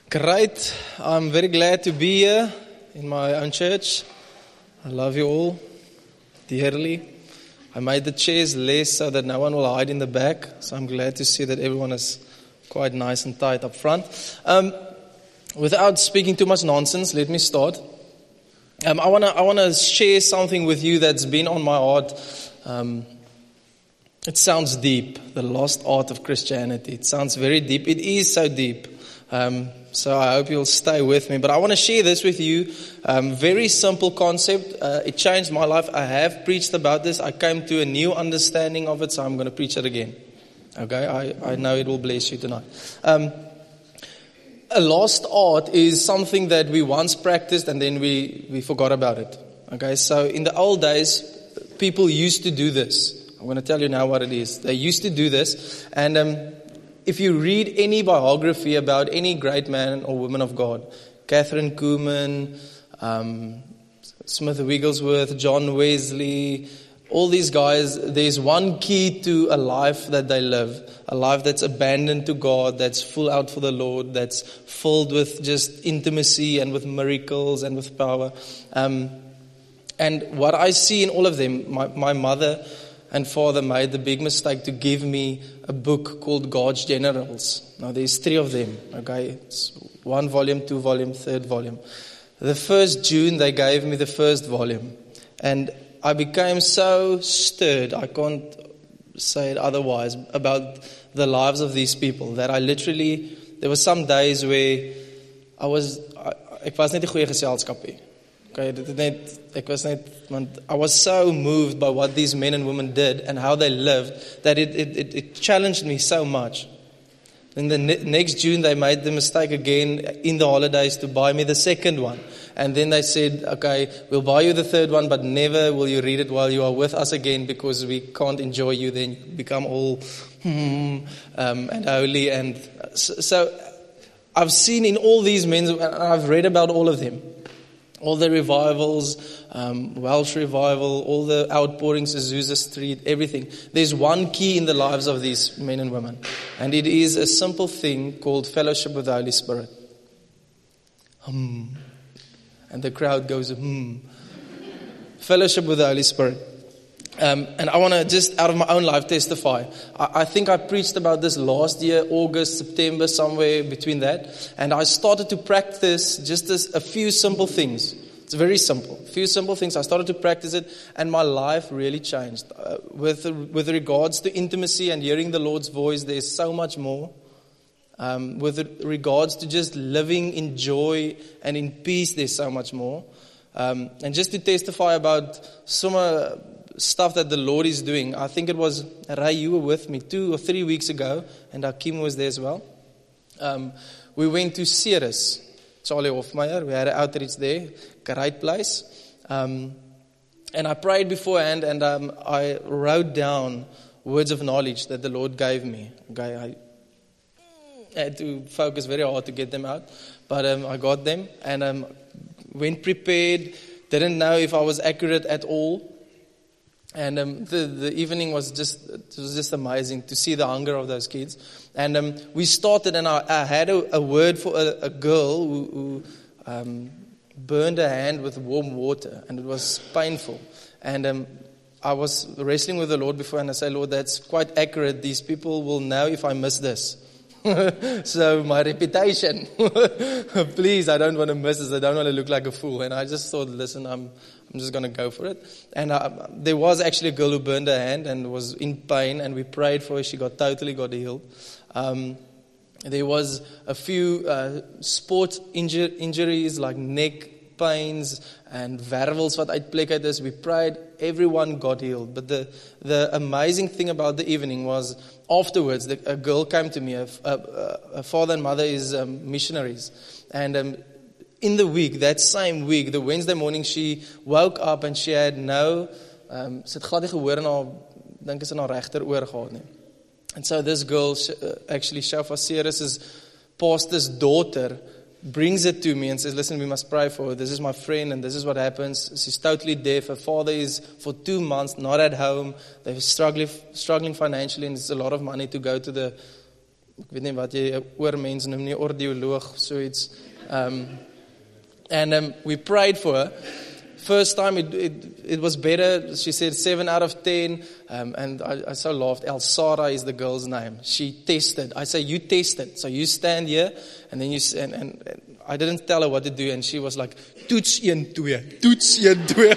Great. I'm very glad to be here in my own church. I love you all dearly. I made the chairs less so that no one will hide in the back. So I'm glad to see that everyone is quite nice and tight up front. Without speaking too much nonsense, let me start. I wanna share something with you that's been on my heart. It sounds deep, the lost art of Christianity. It sounds very deep. It is so deep. So I hope you'll stay with me. But I want to share this with you. Very simple concept. It changed my life. I have preached about this. I came to a new understanding of it, so I'm going to preach it again. Okay? I know it will bless you tonight. A lost art is something that we once practiced and then we forgot about it. Okay? So in the old days, people used to do this. I'm going to tell you now what it is. They used to do this. And if you read any biography about any great man or woman of God, Catherine Kuhlman, Smith Wigglesworth, John Wesley, all these guys, there's one key to a life that they live. A life that's abandoned to God, that's full out for the Lord, that's filled with just intimacy and with miracles and with power. And what I see in all of them, my mother and father made the big mistake to give me a book called God's Generals. Now there's 3 of them, okay? It's 1 volume, 2 volume, 3rd volume. The first June they gave me the 1st volume. And I became so stirred, I can't say it otherwise, about the lives of these people, that I literally, there were some days where ek was net 'n goeie geselskap hier. Okay, I was so moved by what these men and women did and how they lived that it challenged me so much. Then the next June they made the mistake again in the holidays to buy me the 2nd one. And then they said, okay, we'll buy you the 3rd one, but never will you read it while you are with us again because we can't enjoy you. Then you become all and holy. And so I've seen in all these men, and I've read about all of them. All the revivals, Welsh revival, all the outpourings, Azusa Street, everything. There's one key in the lives of these men and women. And it is a simple thing called fellowship with the Holy Spirit. And the crowd goes, Fellowship with the Holy Spirit. And I want to just out of my own life testify. I think I preached about this last year, August, September, somewhere between that. And I started to practice just as a few simple things. It's very simple. A few simple things. I started to practice it and my life really changed. With regards to intimacy and hearing the Lord's voice, there's so much more. With regards to just living in joy and in peace, there's so much more. And just to testify about some stuff that the Lord is doing. I think it was, Ray, you were with me 2 or 3 weeks ago, and Hakim was there as well. We went to Ceres, Charlie Hofmeyer. We had an outreach there, great place. And I prayed beforehand, and I wrote down words of knowledge that the Lord gave me. Okay, I had to focus very hard to get them out, but I got them, and went prepared, didn't know if I was accurate at all. And the evening was just amazing to see the hunger of those kids. And we started, and I had a word for a girl who burned her hand with warm water, and it was painful. And I was wrestling with the Lord before, and I said, Lord, that's quite accurate. These people will know if I miss this. So my reputation, please, I don't want to miss this. I don't want to look like a fool. And I just thought, listen, I'm just going to go for it. And there was actually a girl who burned her hand and was in pain, and we prayed for her. She totally got healed. There was a few sport injuries like neck pains and wervels what uitplek uit is. We prayed, everyone got healed. But the amazing thing about the evening was afterwards, a girl came to me. Her father and mother is missionaries. And in the week, that same week, the Wednesday morning, she woke up and she had no, sy het glad nie gehoor en haar, dink is in haar regter oor gehad nie. And so this girl, actually Shafa Ceres' pastor's daughter, brings it to me and says, listen, we must pray for her. This is my friend and this is what happens. She's totally deaf. Her father is for 2 months not at home. They're struggling financially, and it's a lot of money to go to the ek weet nie wat jy 'n oormens noem nie, audioloog, zoiets. And we prayed for her. First time it was better. She said 7 out of 10. And I so laughed. Elsara is the girl's name. She tested. I say, you tested. So you stand here and then and I didn't tell her what to do. And she was like, toets 1, 2, toets 1, 2.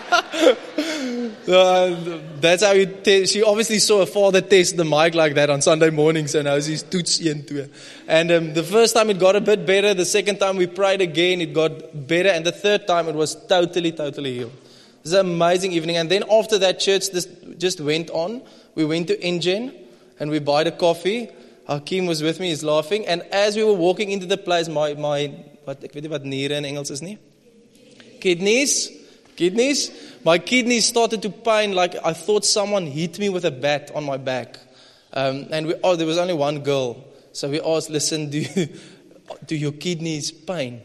That's how she obviously saw her father test the mic like that on Sunday mornings, and now she's toets 1, 2. And the first time it got a bit better. The second time we prayed again, it got better. And the third time it was totally healed. It was an amazing evening. And then after that, church just went on. We went to Engen and we bought a coffee. Hakeem was with me, he's laughing. And as we were walking into the place, my ek weet nie wat niere in Engels is nie. Kidneys. My kidneys started to pain like I thought someone hit me with a bat on my back. And there was only one girl. So we asked, listen, do your kidneys pain?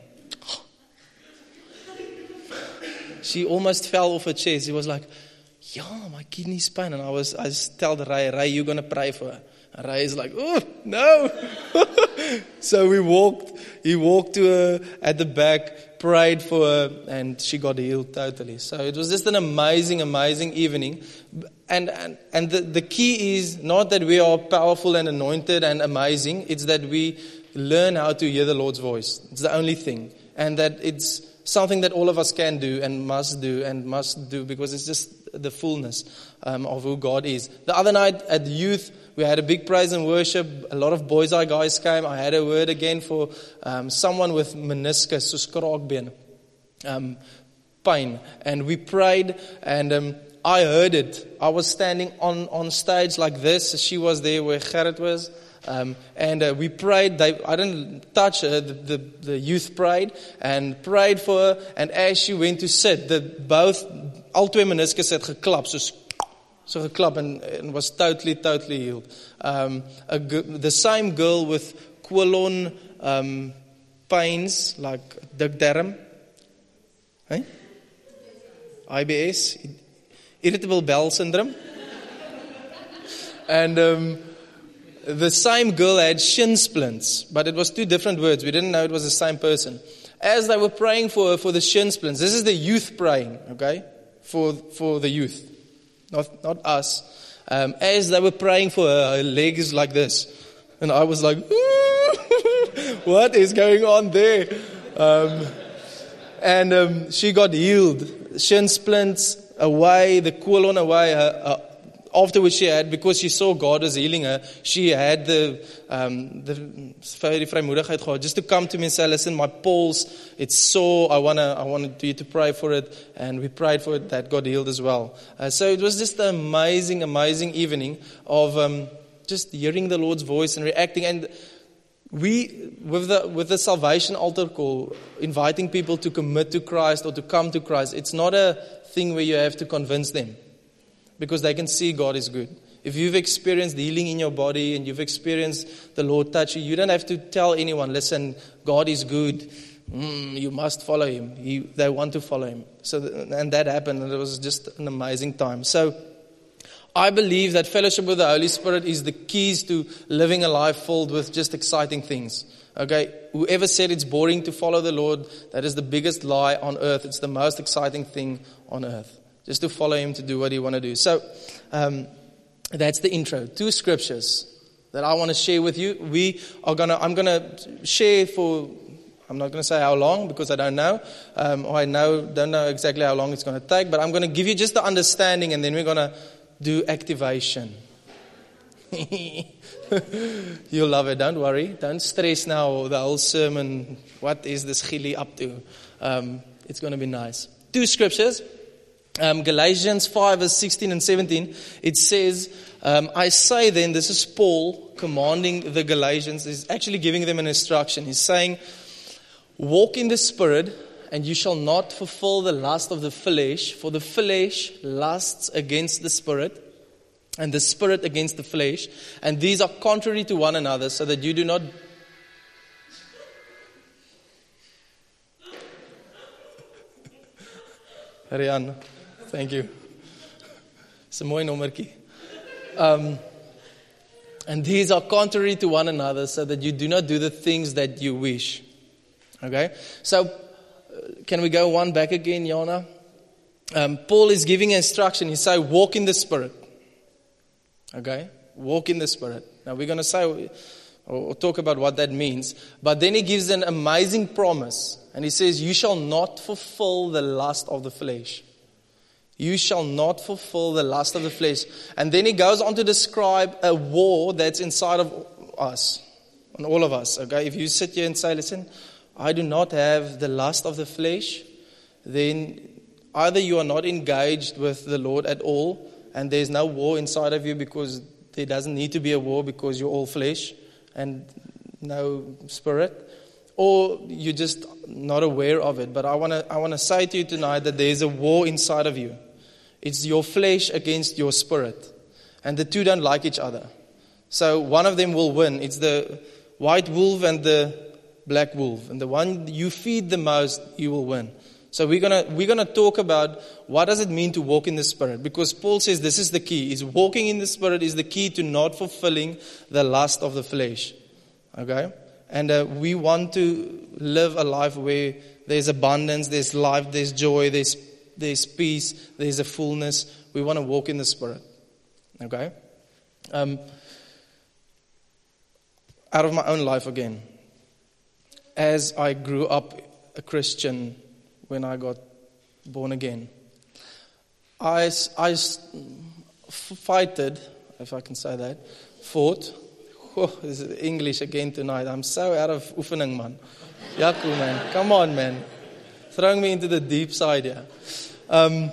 She almost fell off her chair. She was like, yeah, my kidneys pain. And I told Ray, you're going to pray for her. And Ray is like, oh, no. So he walked to her at the back, prayed for her, and she got healed totally. So it was just an amazing evening. And the key is not that we are powerful and anointed and amazing. It's that we learn how to hear the Lord's voice. It's the only thing. And that it's something that all of us can do and must do because it's just the fullness of who God is. The other night at youth, we had a big praise and worship. A lot of Boys Eye guys came. I had a word again for someone with meniscus, so kraakbeen, pain. And we prayed, and I heard it. I was standing on stage like this. She was there where Gerrit was. And we prayed. I didn't touch her. The youth prayed and prayed for her. And as she went to sit, al twee meniscus het geklap, so geklap, and was totally healed. The same girl with colon pains, like dikdarm, IBS, irritable bowel syndrome, and the same girl had shin splints, but it was two different words. We didn't know it was the same person. As they were praying for her for the shin splints, this is the youth praying, okay, for the youth, not us. As they were praying for her legs like this, and I was like, what is going on there? And she got healed. Shin splints away, the colon away. Afterwards, she had, because she saw God was healing her, she had the vrymoedigheid gehad just to come to me and say, listen, my pulse, it's sore, I wanted you to pray for it, and we prayed for it, that got healed as well. So it was just an amazing evening of just hearing the Lord's voice and reacting. And we, with the salvation altar call, inviting people to commit to Christ or to come to Christ, it's not a thing where you have to convince them, because they can see God is good. If you've experienced healing in your body and you've experienced the Lord touch you, you don't have to tell anyone, listen, God is good. You must follow Him. They want to follow Him. And that happened, and it was just an amazing time. So I believe that fellowship with the Holy Spirit is the keys to living a life filled with just exciting things. Okay, whoever said it's boring to follow the Lord, that is the biggest lie on earth. It's the most exciting thing on earth. Just to follow Him to do what He want to do. So, that's the intro. 2 scriptures that I want to share with you. I'm going to share I'm not going to say how long, because I don't know. Or don't know exactly how long it's going to take. But I'm going to give you just the understanding, and then we're going to do activation. You'll love it. Don't worry. Don't stress now the whole sermon. What is this Gili up to? It's going to be nice. 2 scriptures. Galatians 5 verse 16 and 17, it says, I say then, this is Paul commanding the Galatians, he's actually giving them an instruction. He's saying, walk in the Spirit, and you shall not fulfill the lust of the flesh, for the flesh lusts against the Spirit, and the Spirit against the flesh, and these are contrary to one another, so that you do not... Ariane. Thank you. It's a mooi nommertjie. And these are contrary to one another, so that you do not do the things that you wish. Okay? So, can we go one back again, Jana? Paul is giving instruction. He says, walk in the Spirit. Okay? Walk in the Spirit. Now, we're going to say, or talk about what that means. But then he gives an amazing promise. And he says, you shall not fulfill the lust of the flesh. You shall not fulfill the lust of the flesh. And then he goes on to describe a war that's inside of us, on all of us. Okay, if you sit here and say, listen, I do not have the lust of the flesh, then either you are not engaged with the Lord at all, and there's no war inside of you because there doesn't need to be a war because you're all flesh and no spirit, or you're just not aware of it. But I want to say to you tonight that there's a war inside of you. It's your flesh against your spirit. And the two don't like each other. So one of them will win. It's the white wolf and the black wolf. And the one you feed the most, you will win. So we're gonna talk about what does it mean to walk in the Spirit. Because Paul says this is the key. Is walking in the Spirit is the key to not fulfilling the lust of the flesh. Okay? And we want to live a life where there's abundance, there's life, there's joy, there's peace, there's a fullness. We want to walk in the Spirit. Okay? Out of my own life again. As I grew up a Christian when I got born again, I fighted, if I can say that, fought. Oh, this is English again tonight. I'm so out of oefening, man. Jaco, man. Come on, man. Throwing me into the deep side here. Ek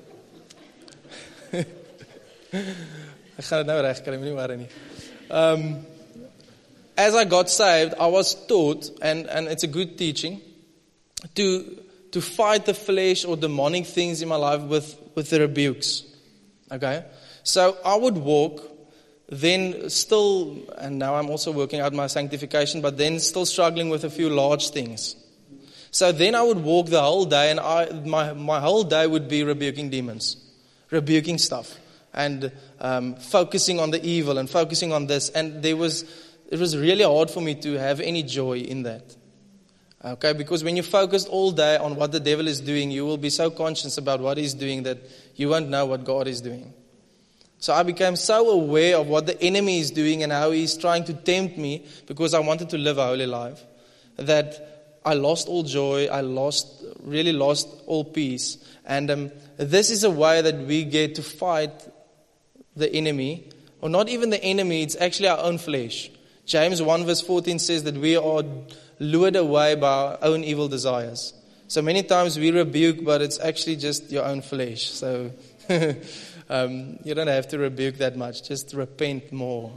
gaan dit nou reg kry, moenie worry nie. As I got saved, I was taught, and it's a good teaching, to fight the flesh or demonic things in my life with the rebukes. Okay? So I would walk, then still, and now I'm also working out my sanctification, but then still struggling with a few large things. So then I would walk the whole day, and my whole day would be rebuking demons, rebuking stuff, and focusing on the evil and focusing on this. And it was really hard for me to have any joy in that. Okay, because when you focus all day on what the devil is doing, you will be so conscious about what he's doing that you won't know what God is doing. So I became so aware of what the enemy is doing and how he's trying to tempt me, because I wanted to live a holy life, that I lost all joy, I really lost all peace. And this is a way that we get to fight the enemy, or not even the enemy, it's actually our own flesh. James 1 verse 14 says that we are lured away by our own evil desires. So many times we rebuke, but it's actually just your own flesh. So you don't have to rebuke that much, just repent more.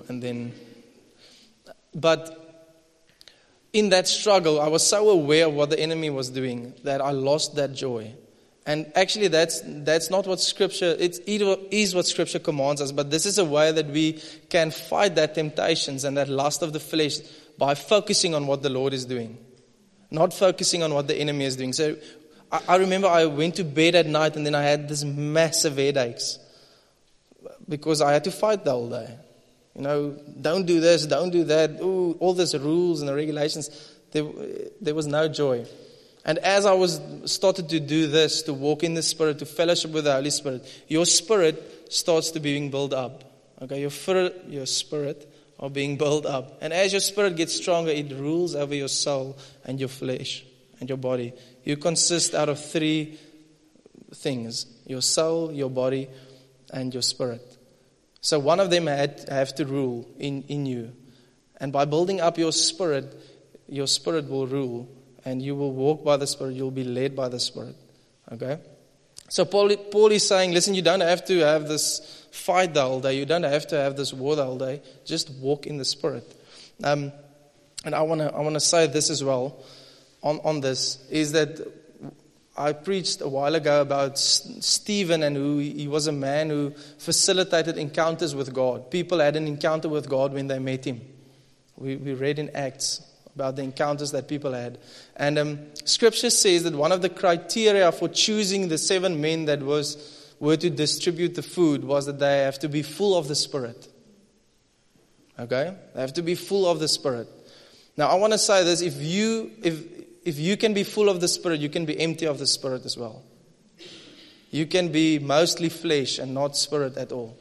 But in that struggle, I was so aware of what the enemy was doing that I lost that joy. And actually that's not what Scripture, it is what Scripture commands us, but this is a way that we can fight that temptations and that lust of the flesh by focusing on what the Lord is doing, not focusing on what the enemy is doing. So I remember I went to bed at night and then I had this massive headaches because I had to fight the whole day. You know, don't do this, don't do that. Ooh, all these rules and the regulations. There was no joy. And as I started to do this, to walk in the Spirit, to fellowship with the Holy Spirit, your spirit starts to being built up. Okay, your spirit are being built up. And as your spirit gets stronger, it rules over your soul and your flesh and your body. You consist out of three things: your soul, your body, and your spirit. So one of them have to rule in you. And by building up your spirit will rule. And you will walk by the Spirit. You'll be led by the Spirit. Okay? So Paul is saying, listen, you don't have to have this fight the whole day. You don't have to have this war the whole day. Just walk in the Spirit. And I want to say this as well on this, is that I preached a while ago about Stephen, and who he was a man who facilitated encounters with God. People had an encounter with God when they met him. We read in Acts about the encounters that people had. And Scripture says that one of the criteria for choosing the 7 men that were to distribute the food was that they have to be full of the Spirit. Okay? They have to be full of the Spirit. Now, I want to say this. If you can be full of the Spirit, you can be empty of the Spirit as well. You can be mostly flesh and not Spirit at all.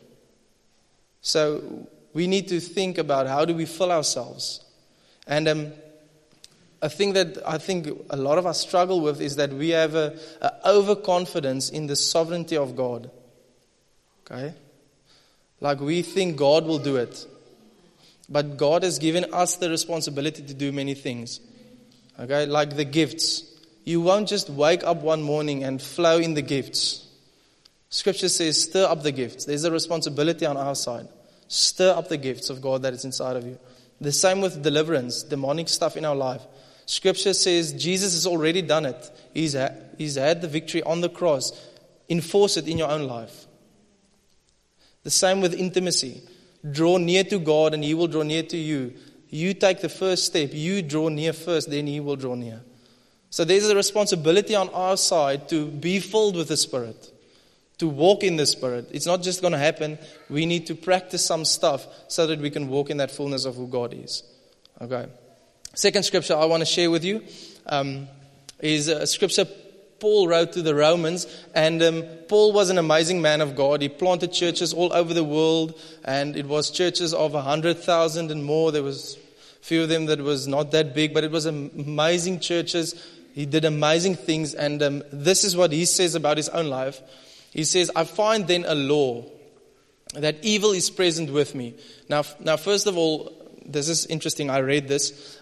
So, we need to think about how do we fill ourselves. And a thing that I think a lot of us struggle with is that we have a overconfidence in the sovereignty of God. Okay? Like we think God will do it. But God has given us the responsibility to do many things. Okay? Like the gifts. You won't just wake up one morning and flow in the gifts. Scripture says, stir up the gifts. There's a responsibility on our side. Stir up the gifts of God that is inside of you. The same with deliverance, demonic stuff in our life. Scripture says Jesus has already done it. He's had the victory on the cross. Enforce it in your own life. The same with intimacy. Draw near to God and He will draw near to you. You take the first step. You draw near first, then He will draw near. So there's a responsibility on our side to be filled with the Spirit. To walk in the Spirit. It's not just going to happen. We need to practice some stuff so that we can walk in that fullness of who God is. Okay. Second scripture I want to share with you is a scripture Paul wrote to the Romans. And Paul was an amazing man of God. He planted churches all over the world. And it was churches of 100,000 and more. There was a few of them that was not that big. But it was amazing churches. He did amazing things. And this is what he says about his own life. He says, I find then a law that evil is present with me. Now, first of all, this is interesting. I read this.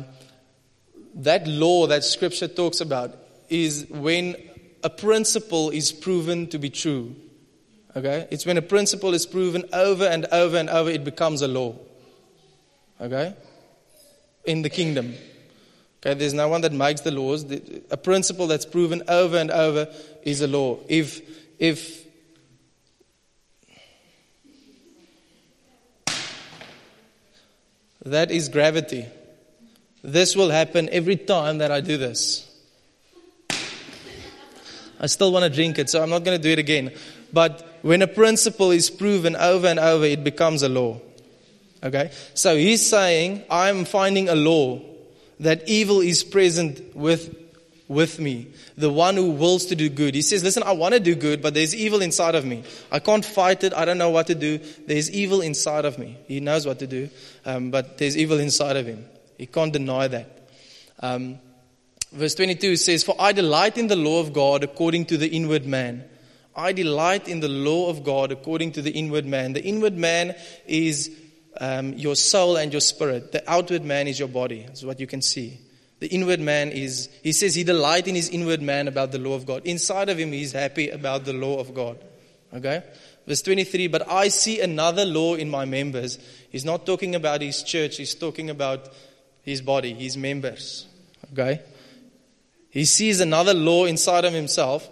That law that Scripture talks about is when a principle is proven to be true. Okay? It's when a principle is proven over and over and over, it becomes a law. Okay? In the kingdom. Okay? There's no one that makes the laws. A principle that's proven over and over is a law. If that is gravity. This will happen every time that I do this. I still want to drink it, so I'm not going to do it again. But when a principle is proven over and over, it becomes a law. Okay? So he's saying, I'm finding a law that evil is present with me. The one who wills to do good. He says, listen, I want to do good, but there's evil inside of me. I can't fight it. I don't know what to do. There's evil inside of me. He knows what to do, but there's evil inside of him. He can't deny that. Verse 22 says, for I delight in the law of God according to the inward man. I delight in the law of God according to the inward man. The inward man is your soul and your spirit. The outward man is your body. That's what you can see. The inward man is, he says he delights in his inward man about the law of God. Inside of him, he's happy about the law of God. Okay? Verse 23, but I see another law in my members. He's not talking about his church. He's talking about his body, his members. Okay? He sees another law inside of himself,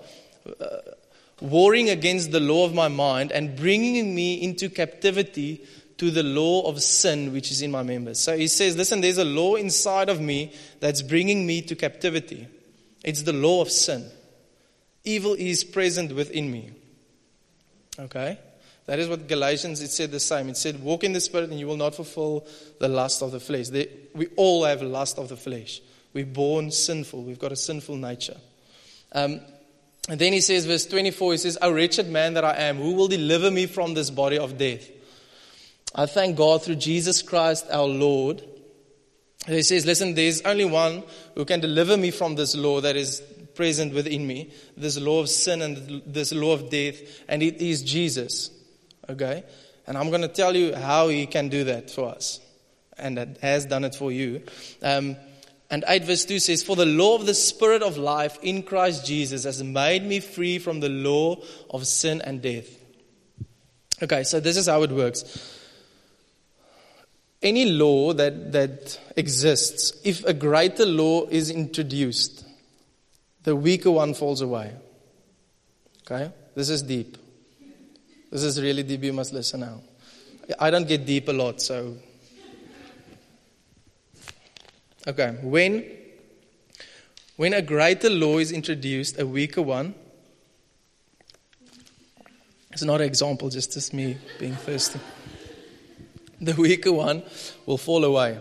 warring against the law of my mind and bringing me into captivity to the law of sin which is in my members. So he says, listen, there's a law inside of me that's bringing me to captivity. It's the law of sin. Evil is present within me. Okay? That is what Galatians, it said the same. It said, walk in the Spirit and you will not fulfill the lust of the flesh. We all have a lust of the flesh. We're born sinful. We've got a sinful nature. And then he says, verse 24, he says, O wretched man that I am, who will deliver me from this body of death? I thank God through Jesus Christ our Lord. And he says, listen, there's only one who can deliver me from this law that is present within me, this law of sin and this law of death, and it is Jesus. Okay? And I'm going to tell you how he can do that for us, and that has done it for you. And 8 verse 2 says, for the law of the Spirit of life in Christ Jesus has made me free from the law of sin and death. Okay, so this is how it works. Any law that exists, if a greater law is introduced, the weaker one falls away. Okay? This is deep. This is really deep. You must listen now. I don't get deep a lot, so... Okay, when a greater law is introduced, a weaker one, it's not an example, just me being thirsty. the weaker one will fall away.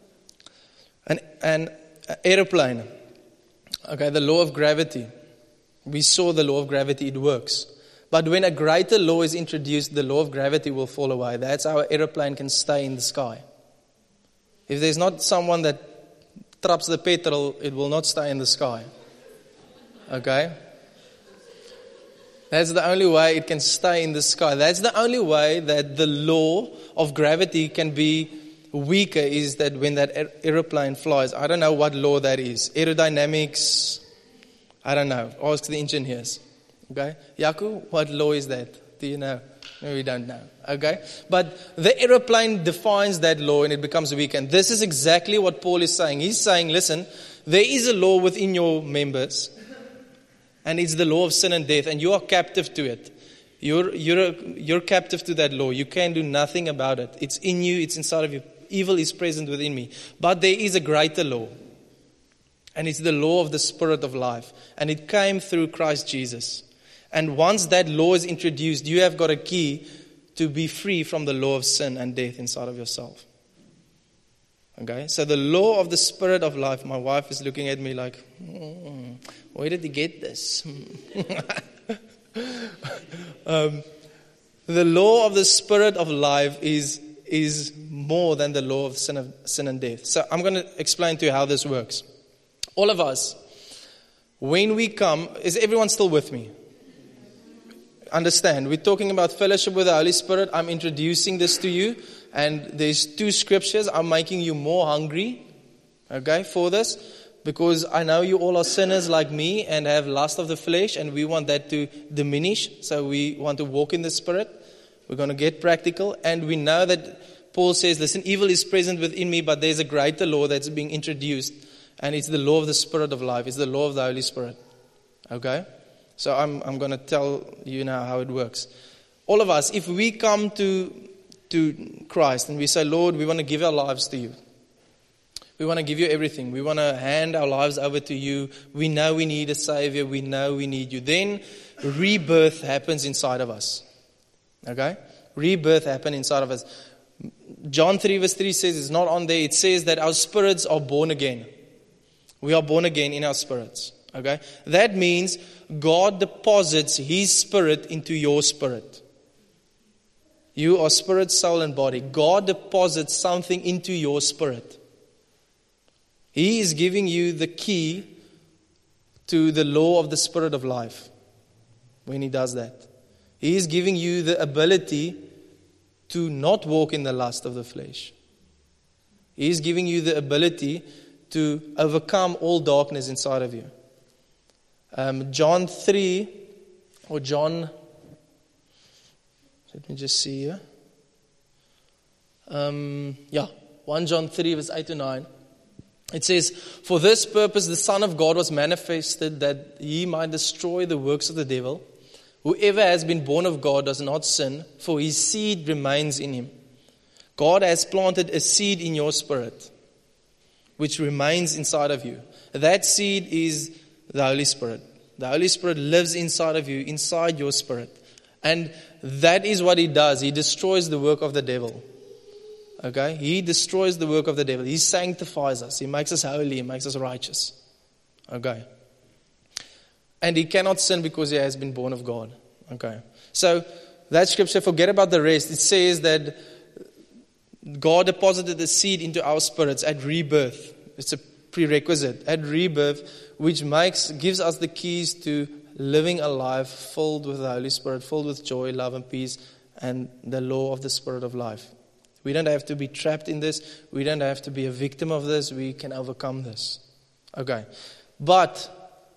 An aeroplane, okay, the law of gravity. We saw the law of gravity, it works. But when a greater law is introduced, the law of gravity will fall away. That's how an aeroplane can stay in the sky. If there's not someone that traps the petrol, it will not stay in the sky. Okay? That's the only way it can stay in the sky. That's the only way that the law of gravity can be weaker, is that when that aeroplane flies. I don't know what law that is. Aerodynamics, I don't know. Ask the engineers. Okay? Yaku, what law is that? Do you know? No, we don't know. Okay? But the aeroplane defines that law and it becomes weak. And this is exactly what Paul is saying. He's saying, listen, there is a law within your members. And it's the law of sin and death. And you are captive to it. You're captive to that law. You can do nothing about it. It's in you. It's inside of you. Evil is present within me. But there is a greater law. And it's the law of the Spirit of life. And it came through Christ Jesus. And once that law is introduced, you have got a key to be free from the law of sin and death inside of yourself. Okay? So the law of the Spirit of life, my wife is looking at me like, where did he get this? The law of the Spirit of life is more than the law of sin and death. So I'm going to explain to you how this works. All of us, when we come, is everyone still with me? Understand, we're talking about fellowship with the Holy Spirit. I'm introducing this to you. And there's 2 scriptures. I'm making you more hungry, okay, for this. Because I know you all are sinners like me and have lust of the flesh. And we want that to diminish. So we want to walk in the Spirit. We're going to get practical. And we know that Paul says, listen, evil is present within me, but there's a greater law that's being introduced. And it's the law of the Spirit of life. It's the law of the Holy Spirit. Okay? So I'm going to tell you now how it works. All of us, if we come to Christ and we say, Lord, we want to give our lives to you. We want to give you everything. We want to hand our lives over to you. We know we need a Savior. We know we need you. Then rebirth happens inside of us. Okay? Rebirth happens inside of us. John 3 verse 3 says, it's not on there. It says that our spirits are born again. We are born again in our spirits. Okay? That means God deposits His Spirit into your spirit. You are spirit, soul, and body. God deposits something into your spirit. He is giving you the key to the law of the Spirit of life when He does that. He is giving you the ability to not walk in the lust of the flesh. He is giving you the ability to overcome all darkness inside of you. John 3, or John, let me just see here. 1 John 3 verse 8 to 9. It says, for this purpose the Son of God was manifested, that He might destroy the works of the devil. Whoever has been born of God does not sin, for his seed remains in him. God has planted a seed in your spirit, which remains inside of you. That seed is the Holy Spirit. The Holy Spirit lives inside of you, inside your spirit. And that is what He does. He destroys the work of the devil. Okay? He destroys the work of the devil. He sanctifies us. He makes us holy. He makes us righteous. Okay? And he cannot sin because he has been born of God. Okay? So, that scripture, forget about the rest. It says that God deposited the seed into our spirits at rebirth. It's a prerequisite. At rebirth, which gives us the keys to living a life filled with the Holy Spirit, filled with joy, love, and peace, and the law of the Spirit of life. We don't have to be trapped in this. We don't have to be a victim of this. We can overcome this. Okay. But,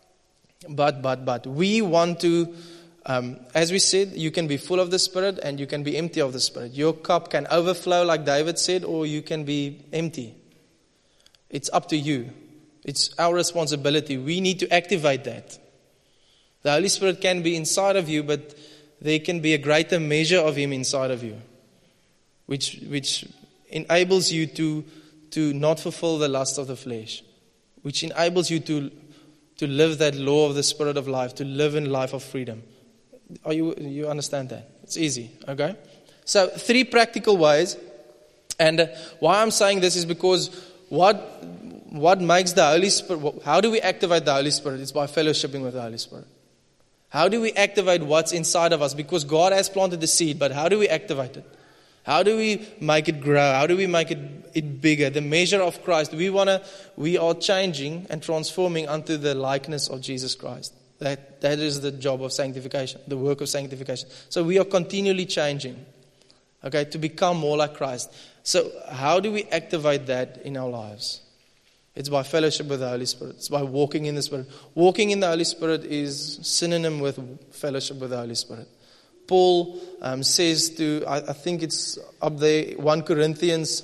we want to, as we said, you can be full of the Spirit and you can be empty of the Spirit. Your cup can overflow, like David said, or you can be empty. It's up to you. It's our responsibility. We need to activate that. The Holy Spirit can be inside of you, but there can be a greater measure of Him inside of you, which enables you to not fulfill the lust of the flesh, which enables you to live that law of the Spirit of life, to live in life of freedom. You understand that? It's easy, okay? So 3 practical ways And why I'm saying this is because what makes the Holy Spirit, how do we activate the Holy Spirit? It's by fellowshipping with the Holy Spirit. How do we activate what's inside of us? Because God has planted the seed, but how do we activate it? How do we make it grow? How do we make it bigger? The measure of Christ. We are changing and transforming unto the likeness of Jesus Christ. That is the job of sanctification, the work of sanctification. So we are continually changing, okay, to become more like Christ. So how do we activate that in our lives? It's by fellowship with the Holy Spirit. It's by walking in the Spirit. Walking in the Holy Spirit is synonym with fellowship with the Holy Spirit. Paul says to, I think it's up there, 1 Corinthians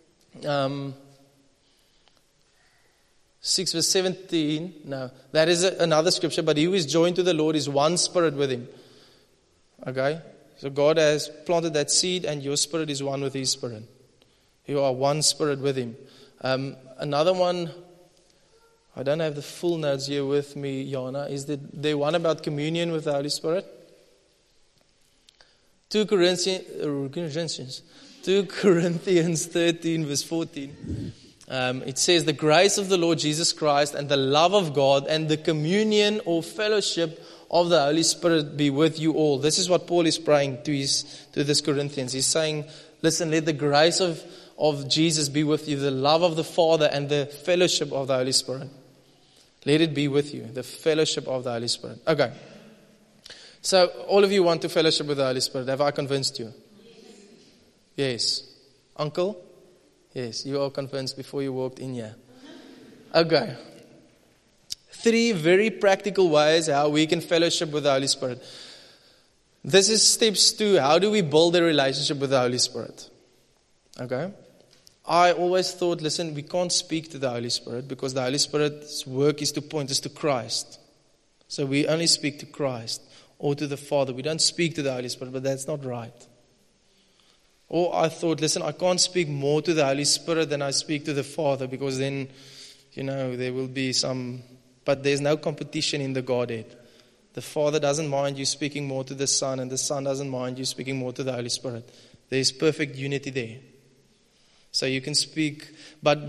6 verse 17. No, that is another scripture. But he who is joined to the Lord is one spirit with him. Okay? So God has planted that seed and your spirit is one with his spirit. You are one spirit with him. Another one, I don't have the full notes here with me, Jana. Is there one about communion with the Holy Spirit? 2 Corinthians 13 verse 14. It says, the grace of the Lord Jesus Christ and the love of God and the communion or fellowship of the Holy Spirit be with you all. This is what Paul is praying to this Corinthians. He's saying, listen, let the grace of Jesus be with you, the love of the Father and the fellowship of the Holy Spirit. Let it be with you, the fellowship of the Holy Spirit. Okay. So, all of you want to fellowship with the Holy Spirit. Have I convinced you? Yes. Uncle? Yes, you are convinced before you walked in here. Okay. 3 very practical ways how we can fellowship with the Holy Spirit. This is steps 2. How do we build a relationship with the Holy Spirit? Okay. I always thought, listen, we can't speak to the Holy Spirit because the Holy Spirit's work is to point us to Christ. So we only speak to Christ or to the Father. We don't speak to the Holy Spirit, but that's not right. Or I thought, listen, I can't speak more to the Holy Spirit than I speak to the Father because then, there will be but there's no competition in the Godhead. The Father doesn't mind you speaking more to the Son, and the Son doesn't mind you speaking more to the Holy Spirit. There's perfect unity there. So you can speak, but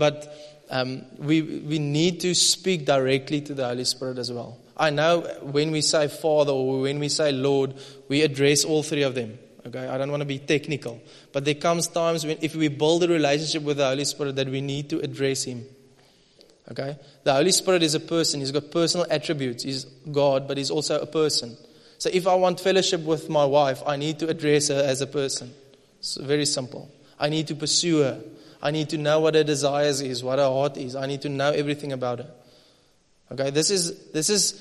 we need to speak directly to the Holy Spirit as well. I know when we say Father or when we say Lord, we address all 3 of them. Okay, I don't want to be technical, but there comes times when if we build a relationship with the Holy Spirit that we need to address Him. Okay, the Holy Spirit is a person. He's got personal attributes. He's God, but He's also a person. So if I want fellowship with my wife, I need to address her as a person. It's very simple. I need to pursue her. I need to know what her desires is, what her heart is. I need to know everything about her. Okay, this is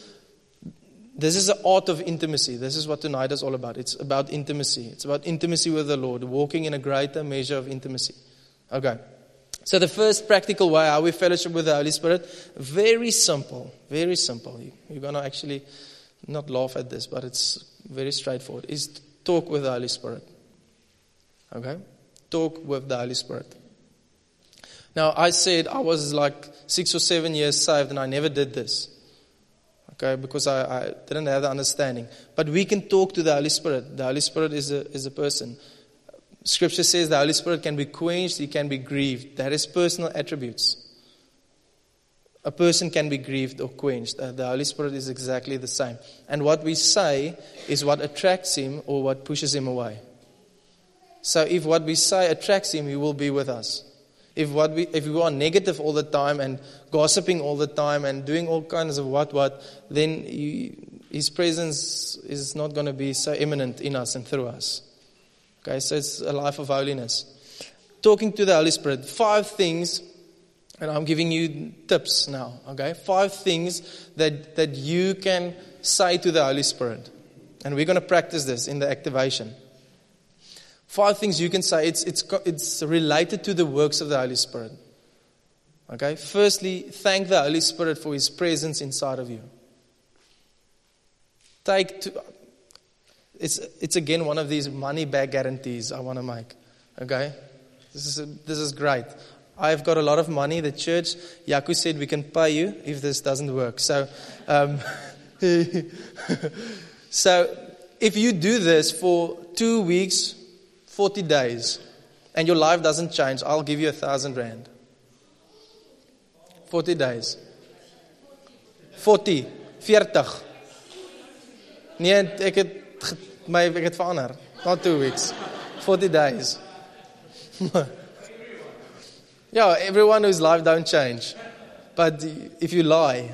the art of intimacy. This is what tonight is all about. It's about intimacy. It's about intimacy with the Lord, walking in a greater measure of intimacy. Okay. So the first practical way how we fellowship with the Holy Spirit, very simple, very simple. You're going to actually not laugh at this, but it's very straightforward, is to talk with the Holy Spirit. Okay? Talk with the Holy Spirit. Now, I said I was like 6 or 7 years saved and I never did this. Okay, because I didn't have the understanding. But we can talk to the Holy Spirit. The Holy Spirit is a person. Scripture says the Holy Spirit can be quenched, He can be grieved. That is personal attributes. A person can be grieved or quenched. The Holy Spirit is exactly the same. And what we say is what attracts Him or what pushes Him away. So if what we say attracts Him, He will be with us. If we are negative all the time and gossiping all the time and doing all kinds of what, then His presence is not going to be so imminent in us and through us. Okay, so it's a life of holiness. Talking to the Holy Spirit. 5 things, and I'm giving you tips now. Okay, 5 things that you can say to the Holy Spirit. And we're going to practice this in the activation. 5 things you can say. It's related to the works of the Holy Spirit. Okay. Firstly, thank the Holy Spirit for His presence inside of you. It's again one of these money back guarantees I want to make. Okay. This is great. I've got a lot of money. The church, Yaku said, we can pay you if this doesn't work. So, so if you do this for 2 weeks, 40 days, and your life doesn't change, I'll give you 1,000 rand. 40 days. 40. Nee, ek het verander. Not 2 weeks. 40 days. Yeah, everyone whose life don't change. But if you lie.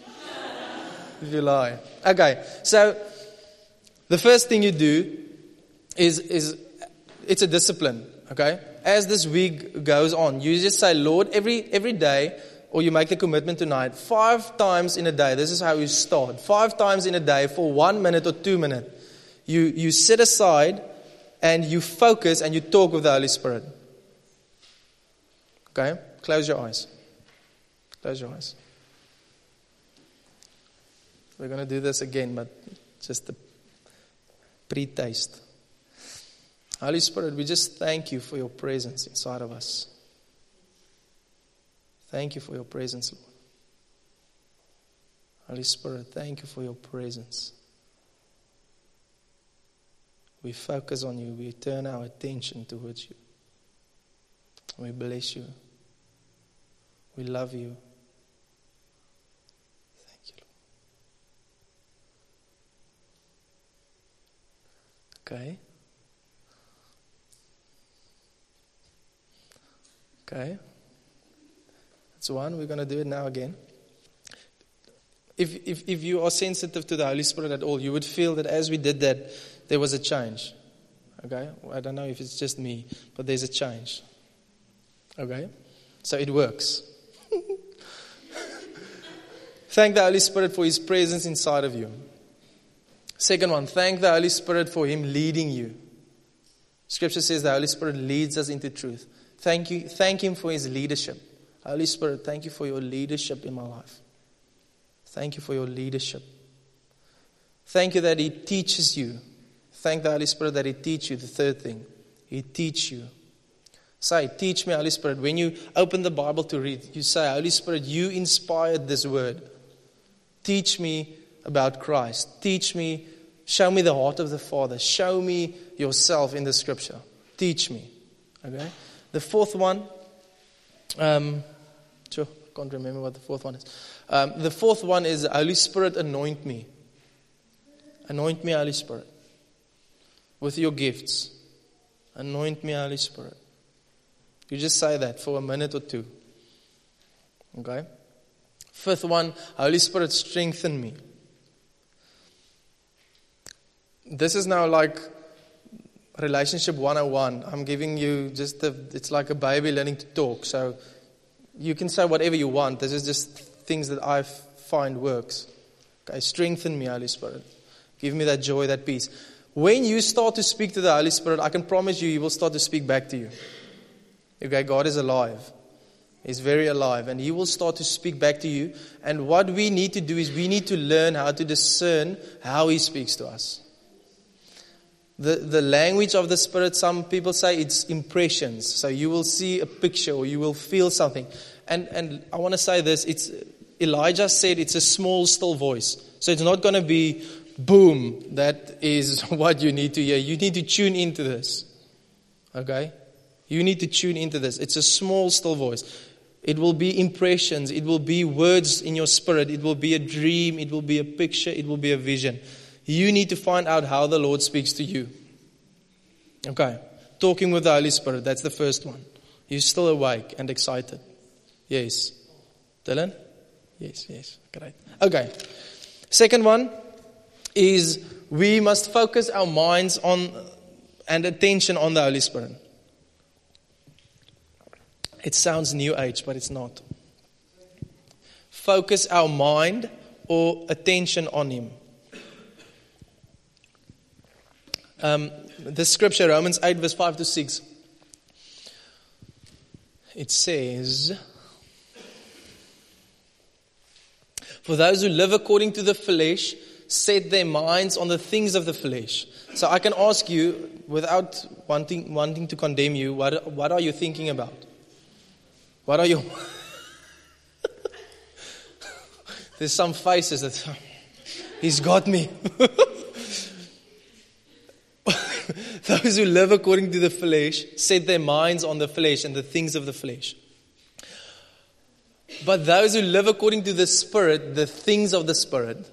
Okay, so the first thing you do is it's a discipline, okay? As this week goes on, you just say, Lord, every day, or you make the commitment tonight, 5 times in a day, this is how you start, 5 times in a day for 1 minute or 2 minutes, you sit aside and you focus and you talk with the Holy Spirit. Okay? Close your eyes. Close your eyes. We're going to do this again, but just a pre-taste. Holy Spirit, we just thank you for your presence inside of us. Thank you for your presence, Lord. Holy Spirit, thank you for your presence. We focus on you. We turn our attention towards you. We bless you. We love you. Thank you, Lord. Okay. Okay. That's one. We're going to do it now again. If you are sensitive to the Holy Spirit at all, you would feel that as we did that, there was a change. Okay? I don't know if it's just me, but there's a change. Okay? So it works. Thank the Holy Spirit for His presence inside of you. Second one, thank the Holy Spirit for Him leading you. Scripture says the Holy Spirit leads us into truth. Thank Him for His leadership. Holy Spirit, thank you for your leadership in my life. Thank you for your leadership. Thank you that He teaches you. Thank the Holy Spirit that He teaches you. The third thing, He teaches you. Say, teach me, Holy Spirit. When you open the Bible to read, you say, Holy Spirit, you inspired this word. Teach me about Christ. Teach me, show me the heart of the Father. Show me yourself in the Scripture. Teach me. Okay? The fourth one, can't remember what the fourth one is. The fourth one is, Holy Spirit, anoint me. Anoint me, Holy Spirit, with your gifts. Anoint me, Holy Spirit. You just say that for a minute or two. Okay? Fifth one, Holy Spirit, strengthen me. This is now like relationship 101. I'm giving you it's like a baby learning to talk. So you can say whatever you want. This is just things that I find works. Okay, strengthen me, Holy Spirit. Give me that joy, that peace. When you start to speak to the Holy Spirit, I can promise you, He will start to speak back to you. Okay, God is alive. He's very alive. And He will start to speak back to you. And what we need to do is we need to learn how to discern how He speaks to us. The language of the Spirit, some people say it's impressions. So you will see a picture or you will feel something. And I want to say this. Elijah said it's a small, still voice. So it's not going to be boom. That is what you need to hear. You need to tune into this. Okay? You need to tune into this. It's a small, still voice. It will be impressions. It will be words in your spirit. It will be a dream. It will be a picture. It will be a vision. You need to find out how the Lord speaks to you. Okay. Talking with the Holy Spirit. That's the first one. You're still awake and excited. Yes. Dylan? Yes. Great. Okay. Second one is we must focus our minds on and attention on the Holy Spirit. It sounds new age, but it's not. Focus our mind or attention on Him. The scripture, Romans 8, verse 5 to 6. It says, for those who live according to the flesh, set their minds on the things of the flesh. So I can ask you, without wanting to condemn you, what are you thinking about? What are you... There's some faces that... He's got me. those who live according to the flesh set their minds on the flesh and the things of the flesh. But those who live according to the Spirit, the things of the Spirit.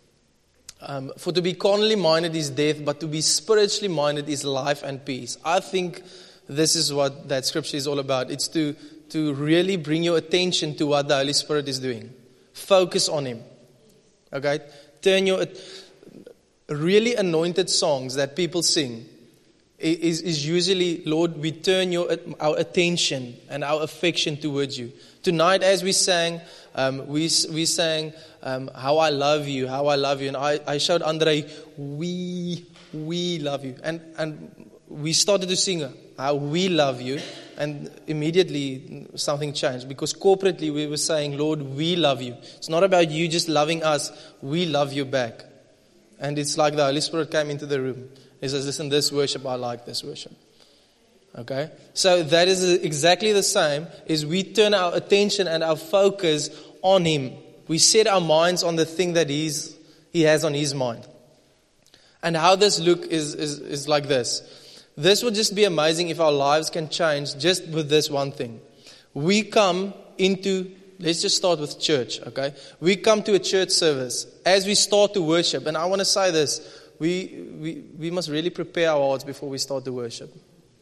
For to be carnally minded is death, but to be spiritually minded is life and peace. I think this is what that scripture is all about. It's to really bring your attention to what the Holy Spirit is doing. Focus on Him. Okay? Turn your really anointed songs that people sing is usually, Lord, we turn our attention and our affection towards you. Tonight, as we sang, we sang how I love you, and I showed Andre, we love you, and we started to sing how we love you, and immediately something changed because corporately we were saying, Lord, we love you. It's not about you just loving us; we love you back, and it's like the Holy Spirit came into the room. He says, listen, this worship, I like this worship. Okay? So that is exactly the same as we turn our attention and our focus on Him. We set our minds on the thing that He has on His mind. And how this look is like this. This would just be amazing if our lives can change just with this one thing. We come into, let's just start with church, okay? We come to a church service as we start to worship. And I want to say this. We must really prepare our hearts before we start to worship.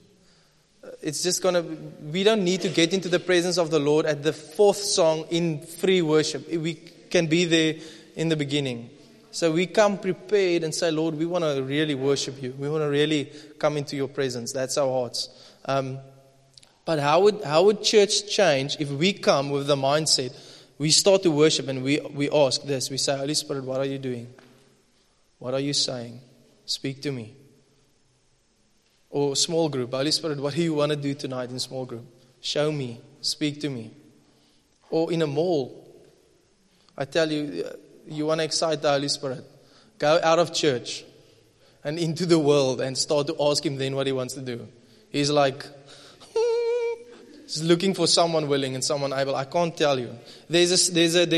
It's just we don't need to get into the presence of the Lord at the fourth song in free worship. We can be there in the beginning. So we come prepared and say, Lord, we want to really worship you. We want to really come into your presence. That's our hearts. But how would church change if we come with the mindset, we start to worship and we ask this. We say, Holy Spirit, what are you doing? What are you saying? Speak to me. Or small group. Holy Spirit, what do you want to do tonight in small group? Show me. Speak to me. Or in a mall. I tell you, you want to excite the Holy Spirit. Go out of church and into the world and start to ask Him then what He wants to do. He's like, he's looking for someone willing and someone able. I can't tell you. There's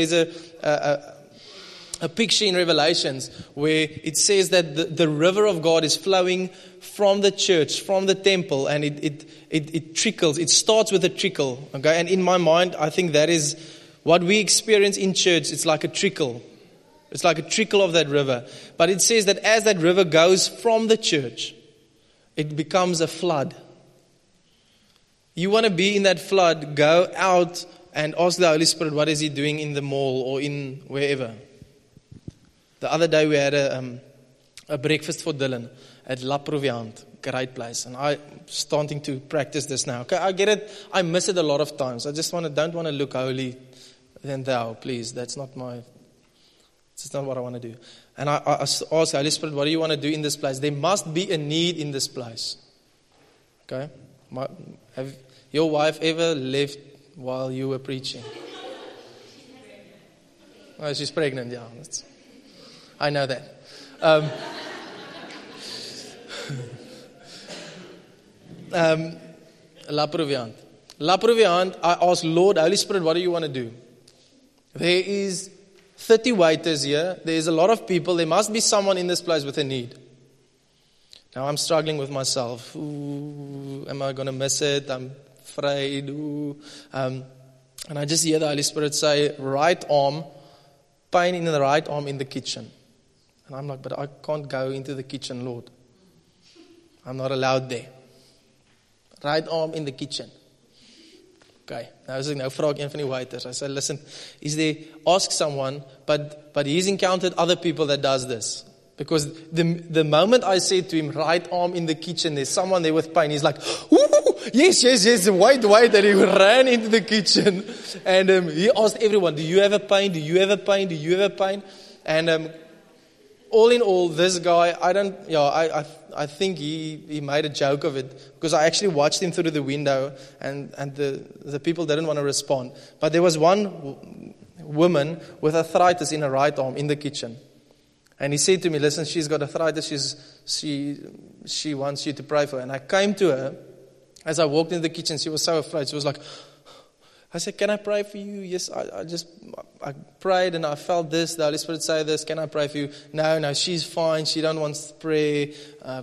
a picture in Revelations where it says that the river of God is flowing from the church, from the temple, and it trickles. It starts with a trickle. Okay, and in my mind, I think that is what we experience in church. It's like a trickle. It's like a trickle of that river. But it says that as that river goes from the church, it becomes a flood. You want to be in that flood, go out and ask the Holy Spirit, what is He doing in the mall or in wherever. The other day we had a breakfast for Dylan at La Proviant, great place. And I'm starting to practice this now. Okay, I get it. I miss it a lot of times. I just don't want to look holy than thou, please. That's not what I want to do. And I asked Holy Spirit, what do you want to do in this place? There must be a need in this place. Okay? Have your wife ever left while you were preaching? Oh, she's pregnant, yeah. I know that. La Proviant. La Proviant, I asked, Lord, Holy Spirit, what do you want to do? There is 30 waiters here. There is a lot of people. There must be someone in this place with a need. Now I'm struggling with myself. Ooh, am I going to miss it? I'm afraid. And I just hear the Holy Spirit say, right arm, pain in the right arm in the kitchen. And I'm like, but I can't go into the kitchen, Lord. I'm not allowed there. Right arm in the kitchen. Okay, nou vra ek een van die waiters. I said, listen, ask someone, but he's encountered other people that does this. Because the moment I said to him, right arm in the kitchen, there's someone there with pain. He's like, ooh, yes, wait. And he ran into the kitchen. And he asked everyone, do you have a pain? Do you have a pain? Do you have a pain? And all in all, this guy, I think he made a joke of it. Because I actually watched him through the window. And the people didn't want to respond. But there was one woman with arthritis in her right arm in the kitchen. And he said to me, listen, she's got arthritis. She wants you to pray for her. And I came to her. As I walked into the kitchen, she was so afraid. She was like, I said, can I pray for you? Yes, I prayed and I felt this. The Holy Spirit say this. Can I pray for you? No, she's fine. She don't want to pray.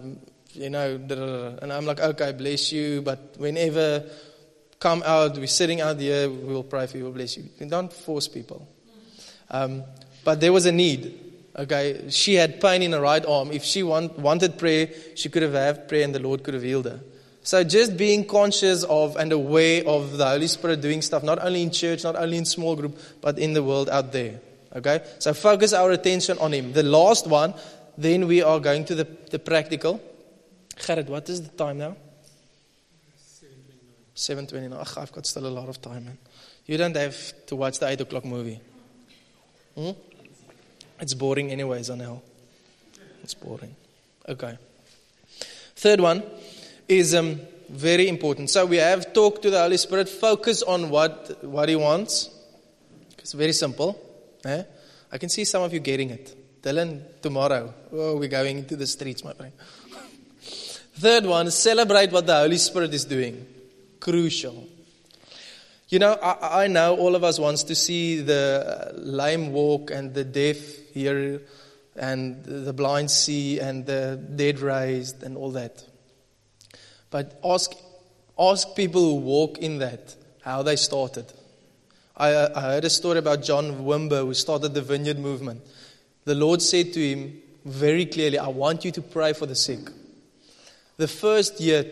And I'm like, okay, bless you, but whenever come out, we're sitting out here, we will pray for you, we'll bless you. You don't force people. But there was a need. Okay, she had pain in her right arm. If she wanted prayer, she could have had prayer and the Lord could have healed her. So just being conscious of and aware of the Holy Spirit doing stuff, not only in church, not only in small group, but in the world out there. Okay, so focus our attention on Him. The last one, then we are going to the practical. Gerrit, what is the time now? 7:29. I've got still a lot of time, man. You don't have to watch the 8 o'clock movie. It's boring anyways, Anel. It's boring. Okay. Third one is very important. So we have talked to the Holy Spirit. Focus on what He wants. It's very simple. I can see some of you getting it. Dylan, tomorrow, we're going into the streets, my friend. Third one is celebrate what the Holy Spirit is doing. Crucial. I know all of us wants to see the lame walk and the deaf hear and the blind see and the dead raised and all that. But ask people who walk in that how they started. I heard a story about John Wimber who started the Vineyard movement. The Lord said to him very clearly, I want you to pray for the sick. The first year,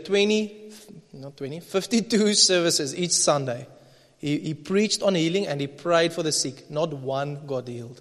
52 services each Sunday. He preached on healing and he prayed for the sick. Not one got healed.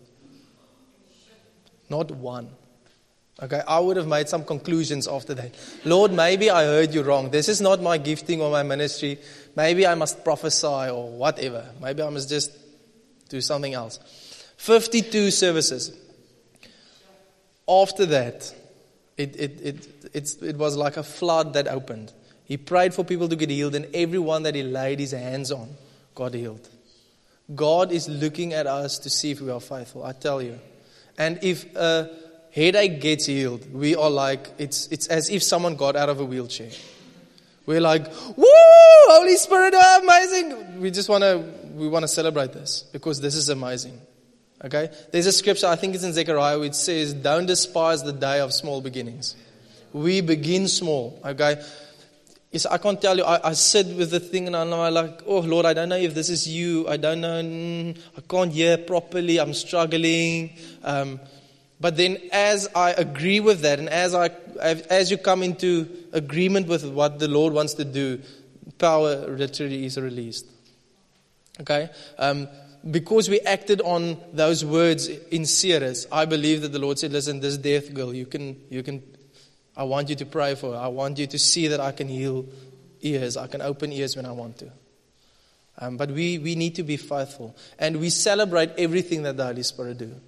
Not one. Okay, I would have made some conclusions after that. Lord, maybe I heard you wrong. This is not my gifting or my ministry. Maybe I must prophesy or whatever. Maybe I must just do something else. 52 services. After that, it was like a flood that opened. He prayed for people to get healed, and everyone that he laid his hands on got healed. God is looking at us to see if we are faithful, I tell you. And if a headache gets healed, we are like, it's as if someone got out of a wheelchair. We're like, woo, Holy Spirit, amazing. We want to celebrate this because this is amazing. Okay? There's a scripture, I think it's in Zechariah, which says, don't despise the day of small beginnings. We begin small. Okay? Yes, I can't tell you, I sit with the thing and I'm like, oh Lord, I don't know if this is you. I don't know, I can't hear properly, I'm struggling. But then as I agree with that and as you come into agreement with what the Lord wants to do, power literally is released. Okay? Because we acted on those words in Ceres, I believe that the Lord said, listen, this deaf girl, you can I want you to pray for her. I want you to see that I can heal ears. I can open ears when I want to. But we need to be faithful. And we celebrate everything that the Holy Spirit do.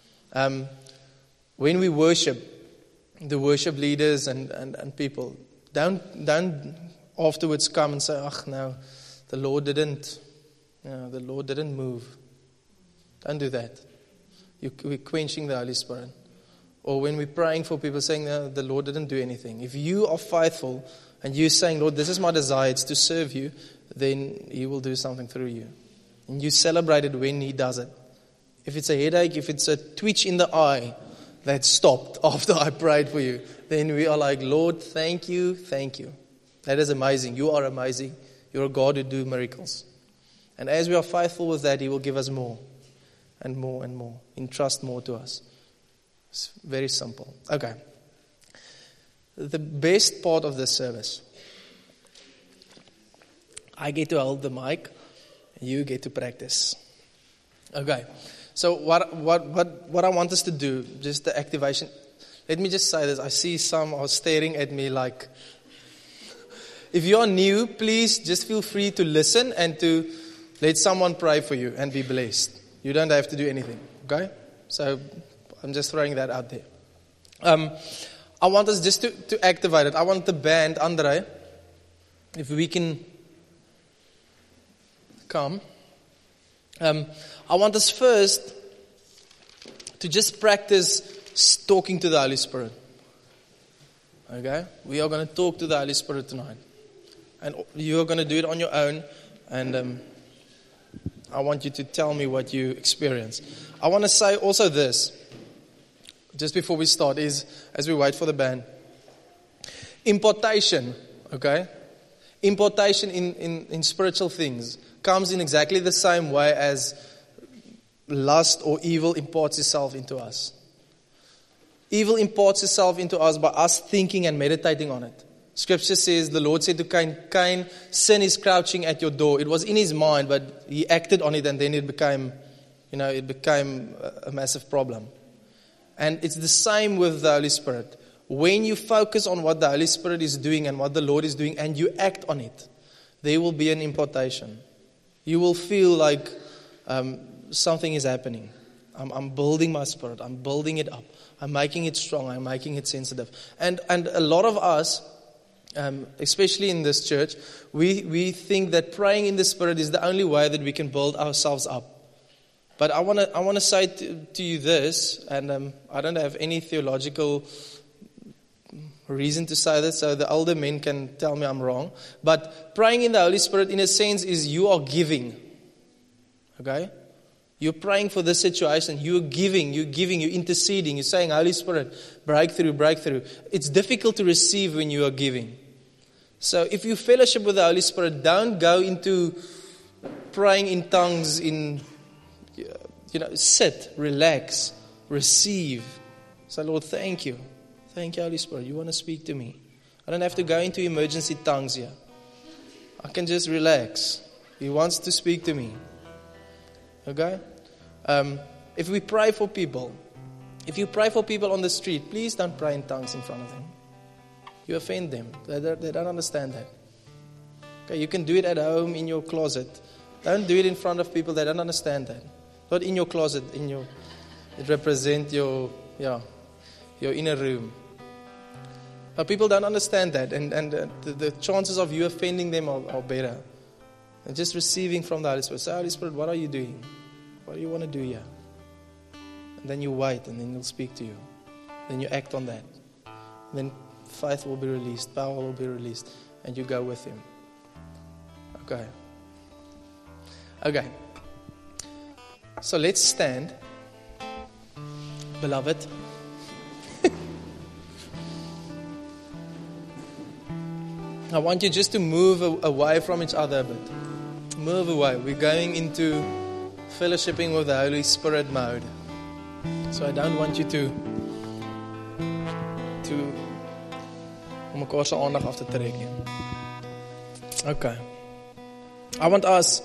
When we worship, the worship leaders and people, don't afterwards come and say, no, the Lord didn't move. Don't do that. We're quenching the Holy Spirit. Or when we're praying for people saying, no, the Lord didn't do anything. If you are faithful and you're saying, Lord, this is my desire, it's to serve you, then He will do something through you. And you celebrate it when He does it. If it's a headache, if it's a twitch in the eye that stopped after I prayed for you, then we are like, Lord, thank you, thank you. That is amazing. You are amazing. You're a God who do miracles. And as we are faithful with that, He will give us more and more and more. Entrust more to us. It's very simple. Okay. The best part of this service, I get to hold the mic, and you get to practice. Okay. So what I want us to do, just the activation. Let me just say this. I see some are staring at me like, if you are new, please just feel free to listen and to let someone pray for you and be blessed. You don't have to do anything. Okay? So I'm just throwing that out there. I want us just to activate it. I want the band, Andre, if we can come. I want us first to just practice talking to the Holy Spirit. Okay? We are going to talk to the Holy Spirit tonight. And you are going to do it on your own. And I want you to tell me what you experience. I want to say also this, just before we start, is as we wait for the band, Importation, okay? Importation in spiritual things comes in exactly the same way as lust or evil imports itself into us. Evil imports itself into us by us thinking and meditating on it. Scripture says, the Lord said to Cain, Cain, sin is crouching at your door. It was in his mind, but he acted on it, and then it became a massive problem. And it's the same with the Holy Spirit. When you focus on what the Holy Spirit is doing and what the Lord is doing, and you act on it, there will be an importation. You will feel like something is happening. I'm building my spirit. I'm building it up. I'm making it strong. I'm making it sensitive. And a lot of us, especially in this church, we think that praying in the Spirit is the only way that we can build ourselves up. But I want to say to you this, and I don't have any theological reason to say this, so the older men can tell me I'm wrong. But praying in the Holy Spirit, in a sense, is you are giving. Okay? You're praying for this situation. You're giving, you're interceding. You're saying, Holy Spirit, breakthrough, breakthrough. It's difficult to receive when you are giving. So if you fellowship with the Holy Spirit, don't go into praying in tongues sit, relax, receive. Say, Lord, thank you. Thank you, Holy Spirit. You want to speak to me. I don't have to go into emergency tongues here. I can just relax. He wants to speak to me. Okay? If we pray for people, if you pray for people on the street, please don't pray in tongues in front of them. You offend them. They don't understand that. Okay, you can do it at home in your closet. Don't do it in front of people that don't understand that. Not in your closet, it represents your inner room. But people don't understand that, and the chances of you offending them are better. And just receiving from the Holy Spirit. Say, Holy Spirit, what are you doing? What do you want to do here? And then you wait, and then He'll speak to you. Then you act on that. And then faith will be released, power will be released, and you go with Him. Okay. So let's stand, beloved. I want you just to move away from each other a bit. Move away. We're going into fellowshipping with the Holy Spirit mode. So I don't want you to om mekaar se aandag af te trek nie. Okay. I want us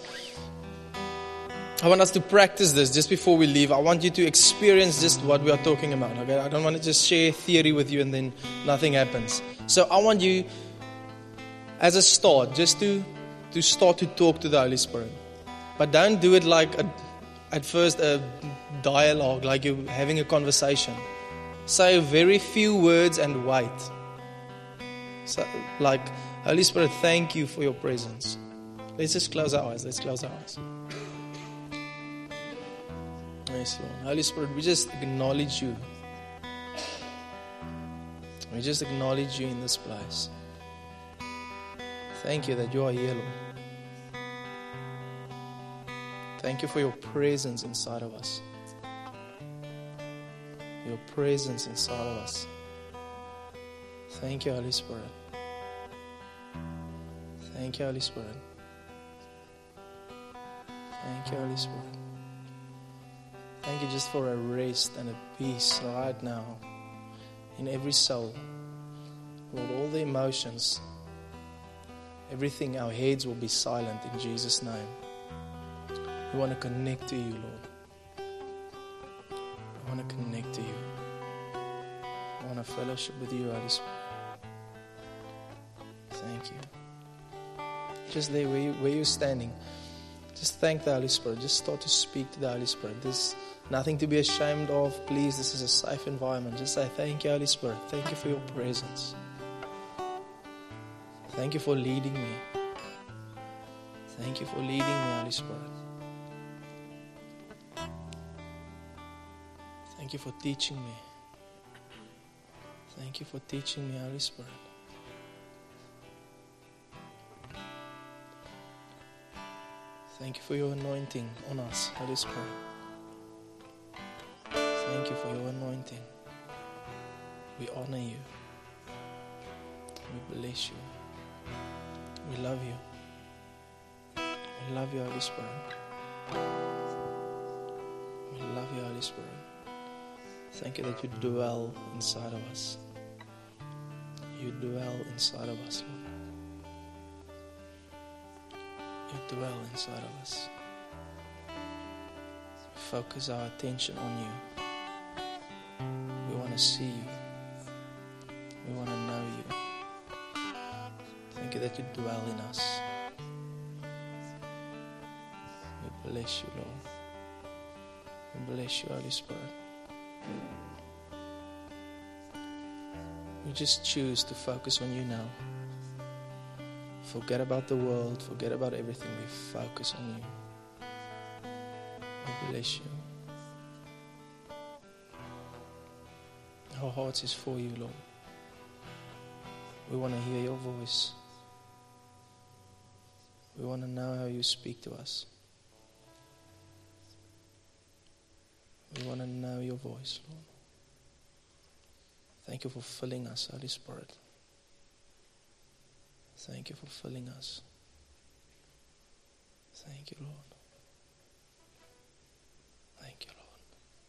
to practice this just before we leave. I want you to experience just what we are talking about. Okay, I don't want to just share theory with you and then nothing happens. So I want you, as a start, just to start to talk to the Holy Spirit. But don't do it like at first a dialogue, like you're having a conversation. Say very few words and wait. So, like, Holy Spirit, thank you for your presence. Let's just close our eyes. Let's close our eyes. Yes, Lord. Holy Spirit, we just acknowledge you. We just acknowledge you in this place. Thank you that you are here, Lord. Thank you for your presence inside of us. Your presence inside of us. Thank you, Holy Spirit. Thank you, Holy Spirit. Thank you, Holy Spirit. Thank you just for a rest and a peace right now in every soul. Lord, all the emotions, everything, our heads will be silent in Jesus' name. We want to connect to you, Lord. I want to connect to you. I want to fellowship with you, Holy Spirit. Thank you. Just there where you're standing, just thank the Holy Spirit. Just start to speak to the Holy Spirit. There's nothing to be ashamed of. Please, this is a safe environment. Just say, thank you, Holy Spirit. Thank you for your presence. Thank you for leading me. Thank you for leading me, Holy Spirit. Thank you for teaching me. Thank you for teaching me, Holy Spirit. Thank you for your anointing on us, Holy Spirit. Thank you for your anointing. We honor you. We bless you. We love you. We love you, Holy Spirit. We love you, Holy Spirit. Thank you that you dwell inside of us. You dwell inside of us, Lord. You dwell inside of us. Focus our attention on you. We want to see you. We want to know you. Thank you that you dwell in us. We bless you, Lord. We bless you, Holy Spirit. We just choose to focus on you now. Forget about the world. Forget about everything. We focus on you. We bless you. Our hearts is for you, Lord. We want to hear your voice. We want to know how you speak to us. We want to know your voice, Lord. Thank you for filling us, Holy Spirit. Thank you for filling us. Thank you, Lord. Thank you, Lord.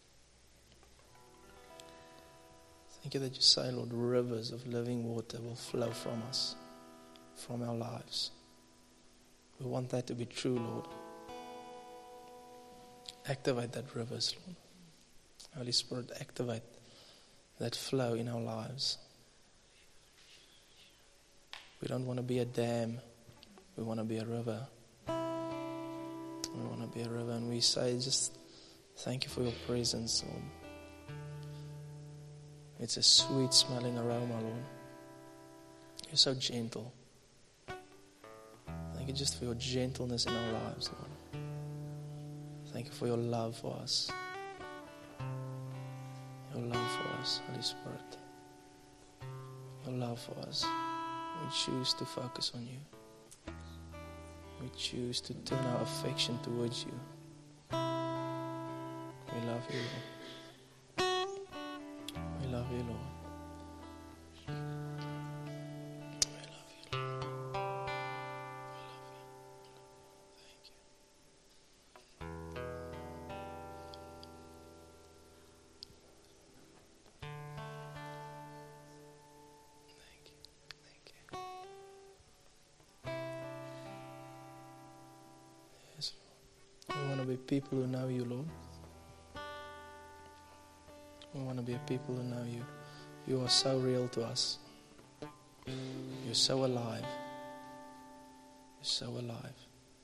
Thank you that you say, Lord, rivers of living water will flow from us, from our lives. We want that to be true, Lord. Activate that rivers, Lord. Holy Spirit, activate that flow in our lives. We don't want to be a dam. We want to be a river. We want to be a river. And we say, just thank you for your presence, Lord. It's a sweet smelling aroma, Lord. You're so gentle. Thank you just for your gentleness in our lives, Lord. Thank you for your love for us. Your love for us, Holy Spirit. Your love for us. We choose to focus on you. We choose to turn our affection towards you. We love you, Lord. We love you, Lord. We love you, Lord. We love you. Thank you. We want to be people who know you, Lord. We want to be a people who know you. You are so real to us. You're so alive. You're so alive.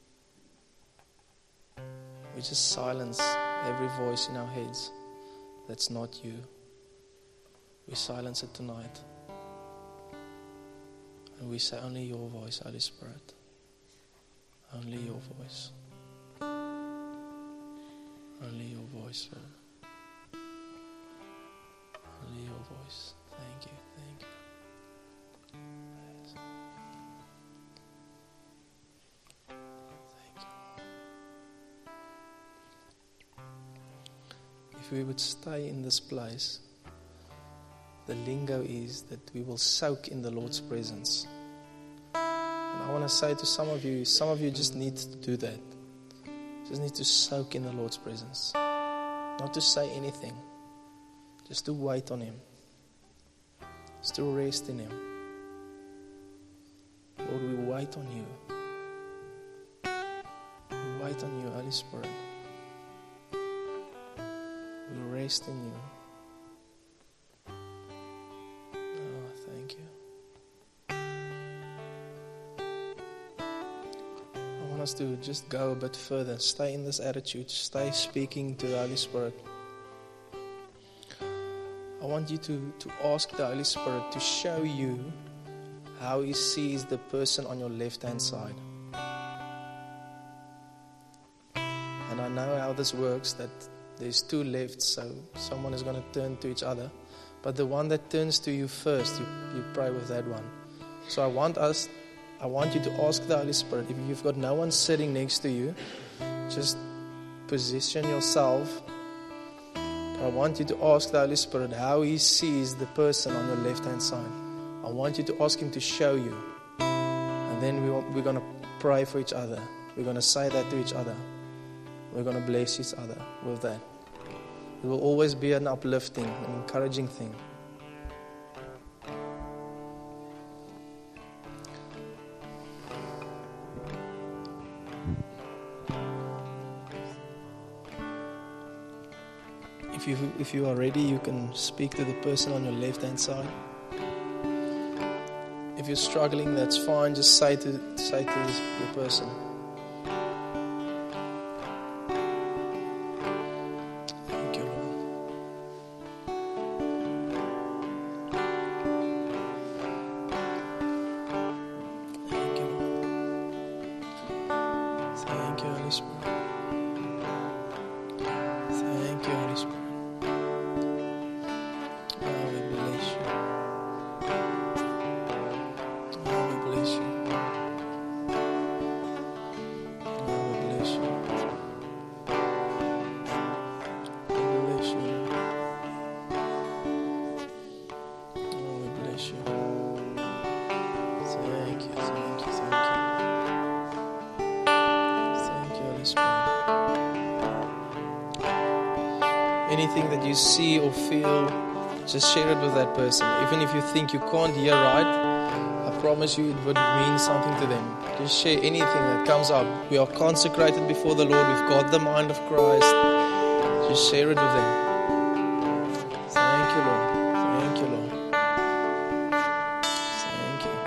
We just silence every voice in our heads that's not you. We silence it tonight. And we say only your voice, Holy Spirit. Only your voice. Only your voice, Lord. Only your voice. Thank you, thank you. Yes. Thank you. If we would stay in this place, the lingo is that we will soak in the Lord's presence. And I want to say to some of you just need to do that. Just need to soak in the Lord's presence. Not to say anything. Just to wait on Him. Just to rest in Him. Lord, we wait on you. We wait on you, Holy Spirit. We rest in you. Oh, thank you. I want us to just go a bit further. Stay in this attitude. Stay speaking to the Holy Spirit. I want you to ask the Holy Spirit to show you how He sees the person on your left-hand side. And I know how this works, that there's two lefts, so someone is going to turn to each other. But the one that turns to you first, you pray with that one. So I want you to ask the Holy Spirit, if you've got no one sitting next to you, just position yourself. I want you to ask the Holy Spirit how He sees the person on your left-hand side. I I want you to ask Him to show you. And then we're going to pray for each other. We're going to say that to each other. We're going to bless each other with that. It will always be an uplifting, an encouraging thing. If you are ready, you can speak to the person on your left-hand side. If you're struggling, that's fine. Just say to the person. Thank you, Lord. Thank you, Lord. Thank you, Holy Spirit. Thank you, Holy Spirit. Anything that you see or feel, just share it with that person. Even if you think you can't hear right, I promise you it would mean something to them. Just share anything that comes up. We are consecrated before the Lord. We've got the mind of Christ. Just share it with them. Thank you, Lord. Thank you, Lord. Thank you.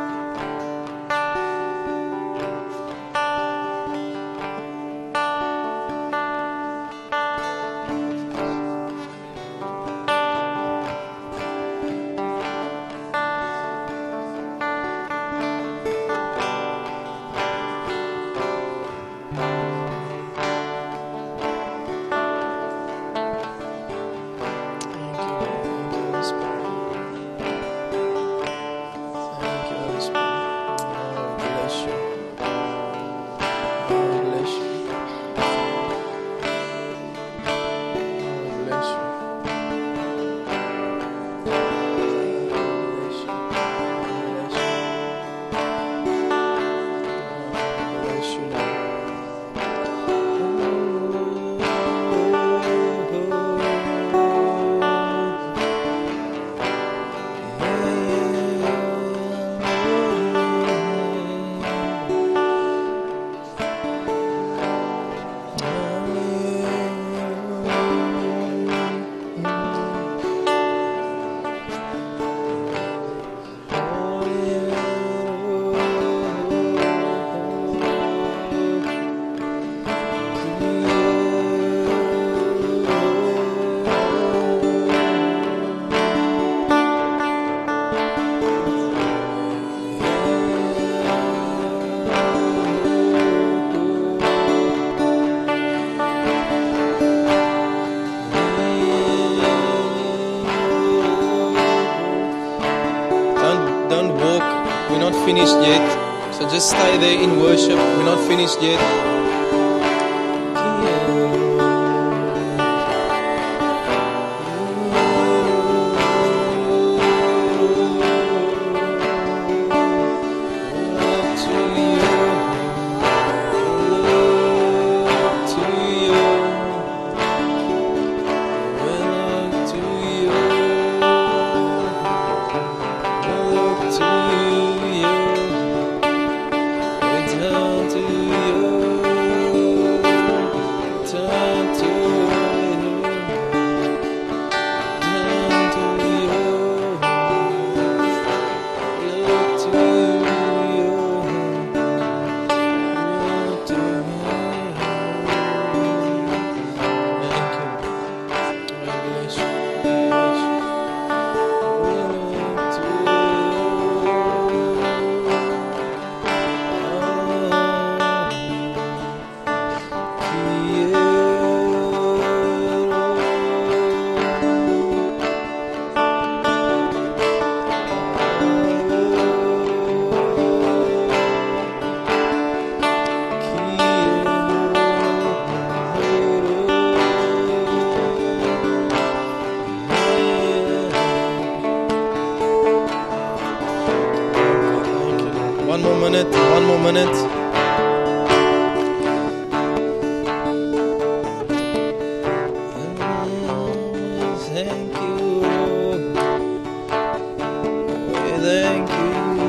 Finished yet, so just stay there in worship. We're not finished yet. To you. minute, one more minute. Thank you. Thank you.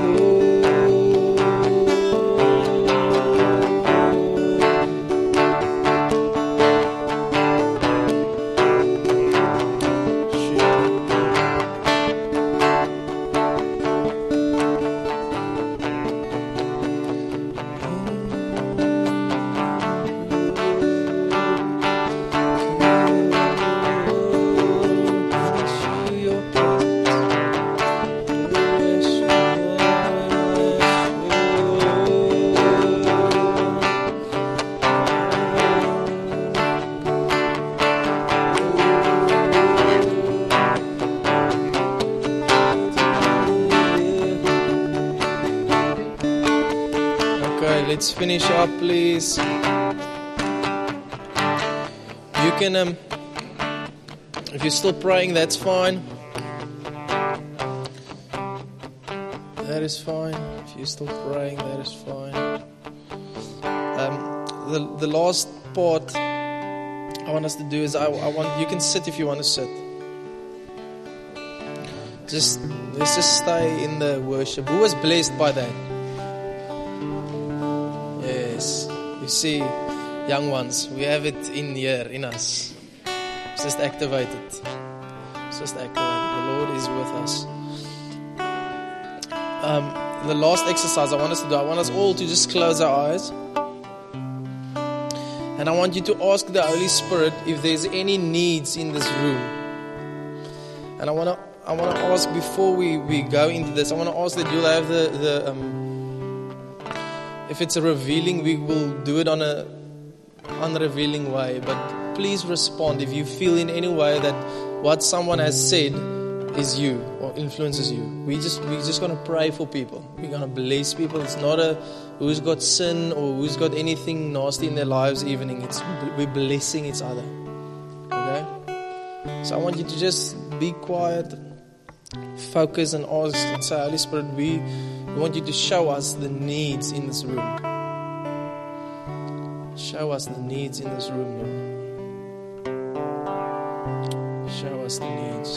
Let's finish up, please. You can, if you're still praying, that's fine. That is fine. If you're still praying, that is fine. The last part I want us to do is I want you can sit if you want to sit. Let's just stay in the worship. Who was blessed by that? You see, young ones, we have it in here, in us. It's just activated. It's just activated. The Lord is with us. The last exercise I want us to do, I want us all to just close our eyes. And I want you to ask the Holy Spirit if there's any needs in this room. And I want to ask before we go into this, I want to ask that you'll have if it's a revealing, we will do it on a unrevealing way. But please respond if you feel in any way that what someone has said is you or influences you. We're just going to pray for people. We're going to bless people. It's not a who's got sin or who's got anything nasty in their lives evening. We're blessing each other. Okay? So I want you to just be quiet, focus and ask and say, Holy Spirit, we want you to show us the needs in this room. Show us the needs in this room, Lord. Show us the needs.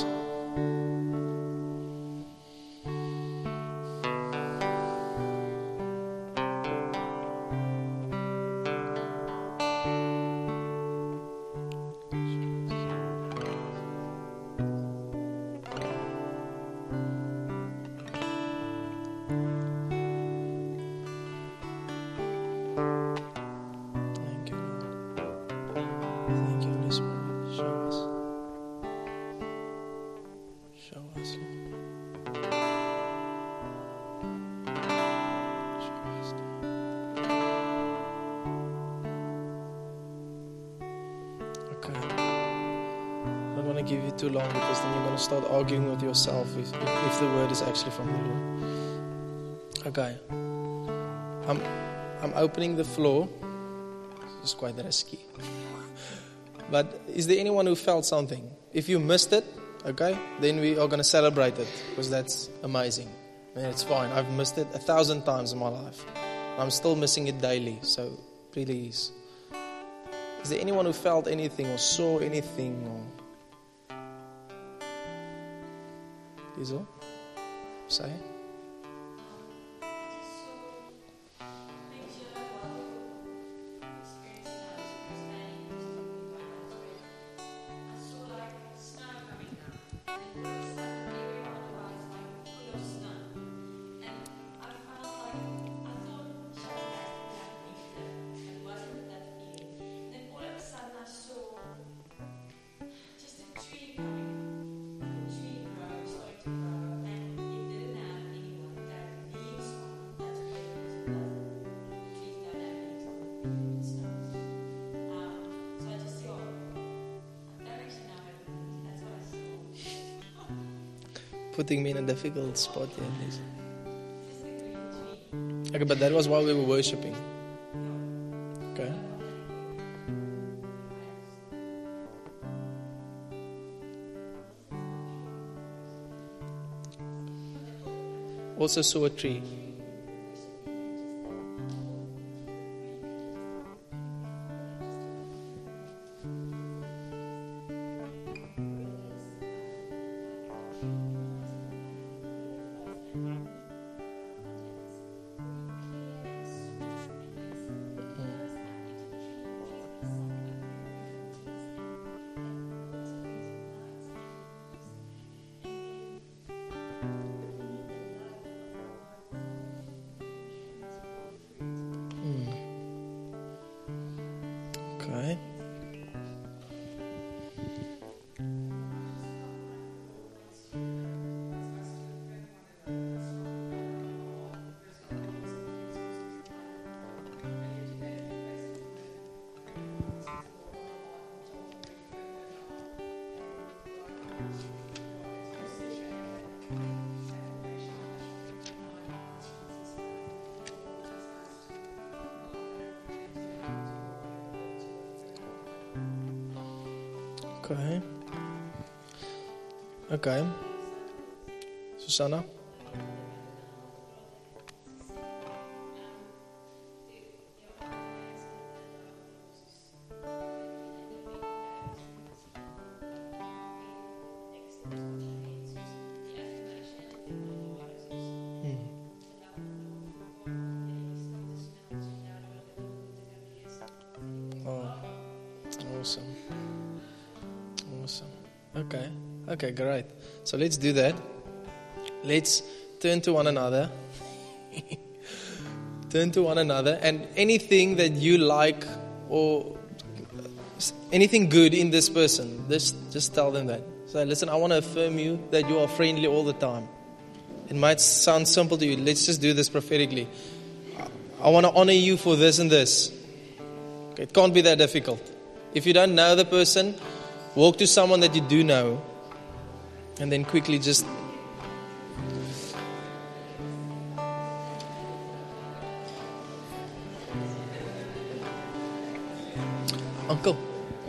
Give you too long because then you're going to start arguing with yourself if the word is actually from the Lord. Okay. I'm opening the floor. It's quite risky. But is there anyone who felt something? If you missed it, okay, then we are going to celebrate it because that's amazing. And it's fine. I've missed it 1,000 times in my life. I'm still missing it daily. So please. Is there anyone who felt anything or saw anything or Diesel? Say. Putting me in a difficult spot here, please. Okay, but that was while we were worshiping. Okay. Also saw a tree. Okay. Okay. Okay. Susanna? Oh, awesome. Awesome. Okay. Okay, great. So let's do that. Let's turn to one another. Turn to one another. And anything that you like or anything good in this person, just tell them that. So listen, I want to affirm you that you are friendly all the time. It might sound simple to you. Let's just do this prophetically. I want to honor you for this and this. Okay, it can't be that difficult. If you don't know the person, walk to someone that you do know. And then quickly just... Uncle.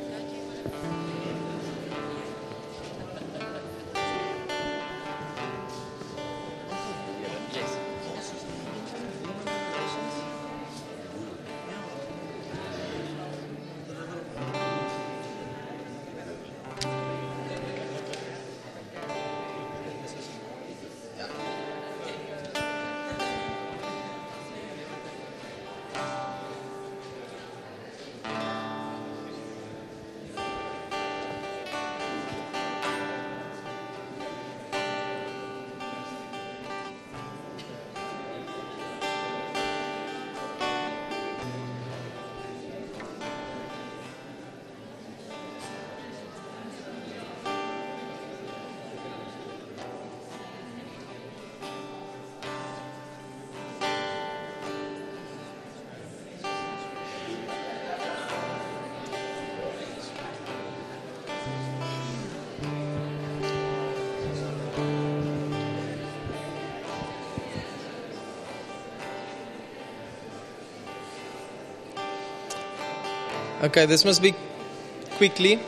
Okay, this must be quickly.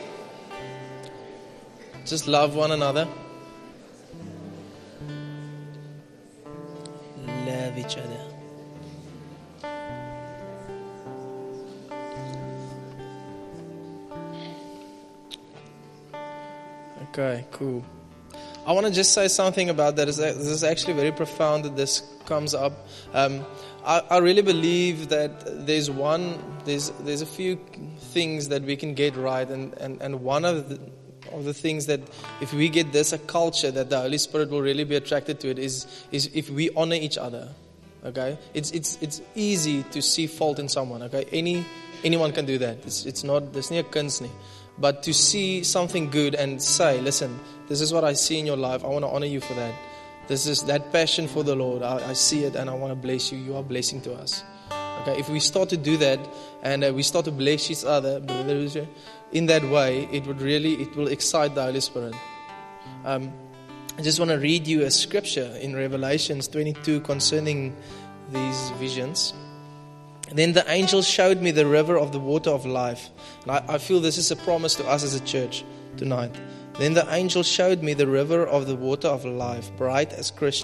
Just love one another. Love each other. Okay, cool. I want to just say something about that. This is actually very profound that this comes up. I really believe that there's a few things that we can get right, and one of the things that if we get this a culture that the Holy Spirit will really be attracted to it is if we honor each other. Okay, it's easy to see fault in someone. Okay, anyone can do that. It's not there's no kunst nie. But to see something good and say, listen, this is what I see in your life. I want to honor you for that. This is that passion for the Lord. I see it and I want to bless you. You are a blessing to us. Okay, if we start to do that and we start to bless each other in that way, it will excite the Holy Spirit. I just want to read you a scripture in Revelations 22 concerning these visions. Then the angel showed me the river of the water of life. And I feel this is a promise to us as a church tonight. Then the angel showed me the river of the water of life, bright as crystal.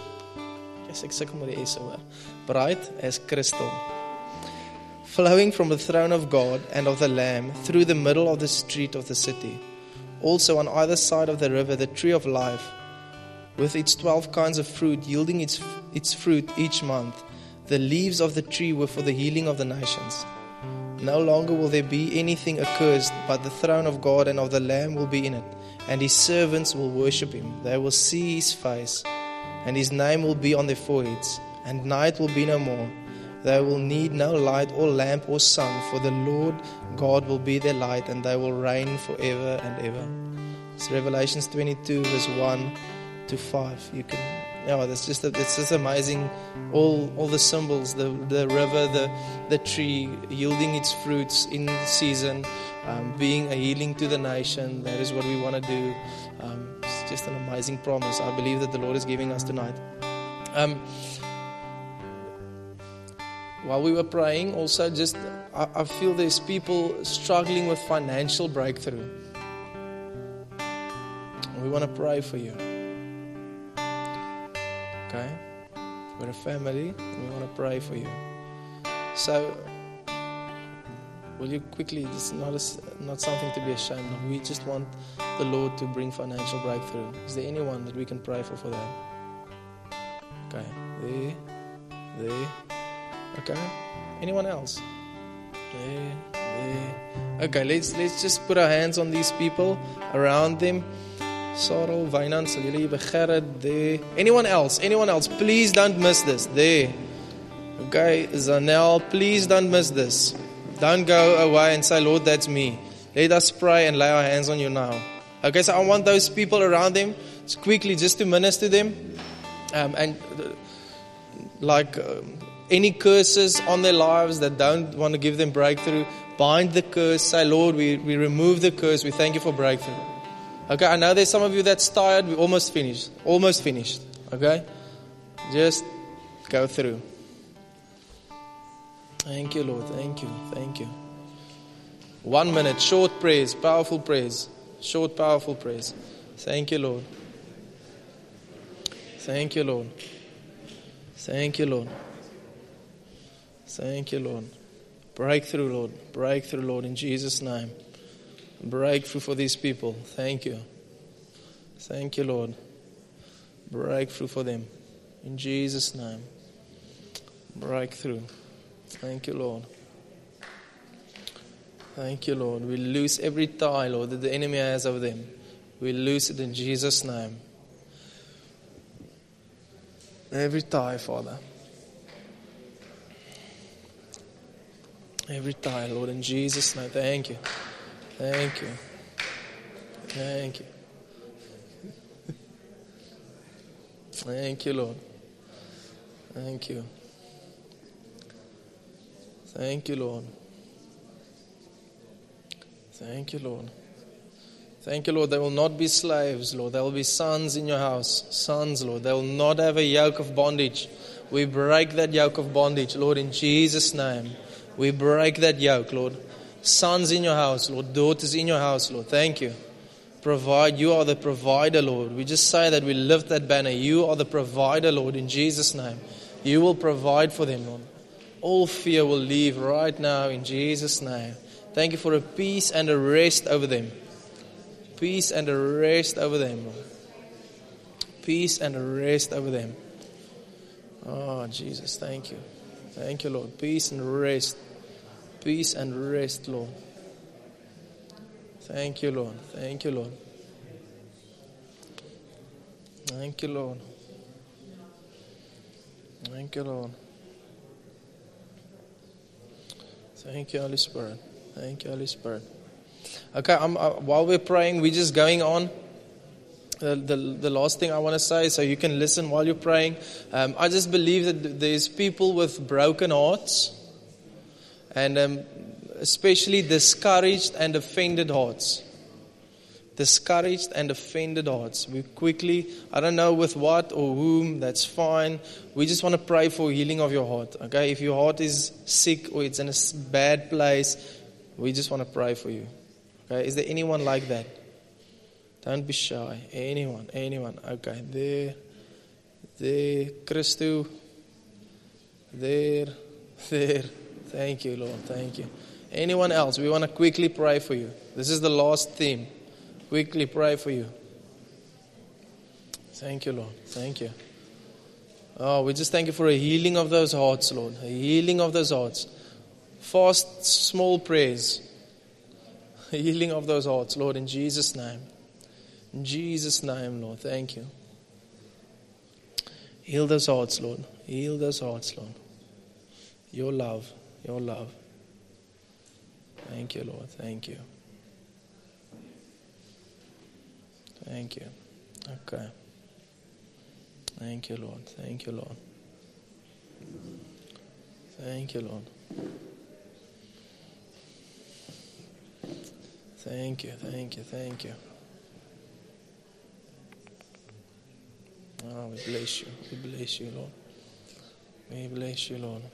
Bright as crystal. Flowing from the throne of God and of the Lamb through the middle of the street of the city. Also on either side of the river, the tree of life, with its 12 kinds of fruit, yielding its fruit each month. The leaves of the tree were for the healing of the nations. No longer will there be anything accursed, but the throne of God and of the Lamb will be in it, and his servants will worship him. They will see his face, and his name will be on their foreheads, and night will be no more. They will need no light or lamp or sun, for the Lord God will be their light, and they will reign forever and ever. It's Revelations 22, verse 1 to 5. You can, it's just amazing. All the symbols, the river, the tree yielding its fruits in season, being a healing to the nation. That is what we want to do. It's just an amazing promise I believe that the Lord is giving us tonight. While we were praying, also I feel there's people struggling with financial breakthrough. We want to pray for you. Okay? We're a family and we want to pray for you. So, will you quickly, it's not something to be ashamed of. We just want the Lord to bring financial breakthrough. Is there anyone that we can pray for that? Okay. There. Okay. Anyone else? There. Okay, let's just put our hands on these people, around them. Sarel, Wynand, sal julle Gerrit, there. Anyone else? Please don't miss this. There. Okay, Zanel, please don't miss this. Don't go away and say, Lord, that's me. Let us pray and lay our hands on you now. Okay, so I want those people around them quickly just to minister to them. Any curses on their lives that don't want to give them breakthrough, bind the curse. Say, Lord, we remove the curse. We thank you for breakthrough. Okay, I know there's some of you that's tired. We're almost finished. Okay? Just go through. Thank you, Lord. Thank you. 1 minute, short praise, powerful praise. Short, powerful praise. Thank you, Lord. Thank you, Lord. Thank you, Lord. Thank you, Lord. Breakthrough, Lord. Breakthrough, Lord, in Jesus' name. Breakthrough for these people. Thank you. Thank you, Lord. Breakthrough for them. In Jesus' name. Breakthrough. Thank you, Lord. Thank you, Lord. We loose every tie, Lord, that the enemy has over them. We loose it in Jesus' name. Every tie, Father. Every tie, Lord, in Jesus' name. Thank you. Thank you. Thank you. Thank you, Lord. Thank you. Thank you, Lord. Thank you, Lord. Thank you, Lord. They will not be slaves, Lord. They will be sons in your house. Sons, Lord. They will not have a yoke of bondage. We break that yoke of bondage, Lord, in Jesus' name. We break that yoke, Lord. Sons in your house, Lord. Daughters in your house, Lord. Thank you. Provide. You are the provider, Lord. We just say that we lift that banner. You are the provider, Lord, in Jesus' name. You will provide for them, Lord. All fear will leave right now in Jesus' name. Thank you for a peace and a rest over them. Peace and a rest over them, Lord. Peace and a rest over them. Oh, Jesus, thank you. Thank you, Lord. Peace and rest. Peace and rest, Lord. Thank you, Lord. Thank you, Lord. Thank you, Lord. Thank you, Lord. Thank you, Holy Spirit. Thank you, Holy Spirit. Okay, while we're praying, we're just going on. The last thing I want to say, so you can listen while you're praying. I just believe that there's people with broken hearts, and especially discouraged and offended hearts. Discouraged and offended hearts. We quickly, I don't know with what or whom, that's fine. We just want to pray for healing of your heart. Okay, if your heart is sick or it's in a bad place, we just want to pray for you. Okay, is there anyone like that? Don't be shy. Anyone. Okay, there, Christo. There. Thank you, Lord. Thank you. Anyone else? We want to quickly pray for you. This is the last theme. Quickly pray for you. Thank you, Lord. Thank you. Oh, we just thank you for a healing of those hearts, Lord. A healing of those hearts. Fast, small prayers. A healing of those hearts, Lord, in Jesus' name. In Jesus' name, Lord. Thank you. Heal those hearts, Lord. Heal those hearts, Lord. Your love. Your love. Thank you, Lord. Thank you. Thank you. Okay. Thank you, Lord. Thank you, Lord. Thank you, Lord. Thank you, thank you, thank you. Oh, we bless you. We bless you, Lord. We bless you, Lord.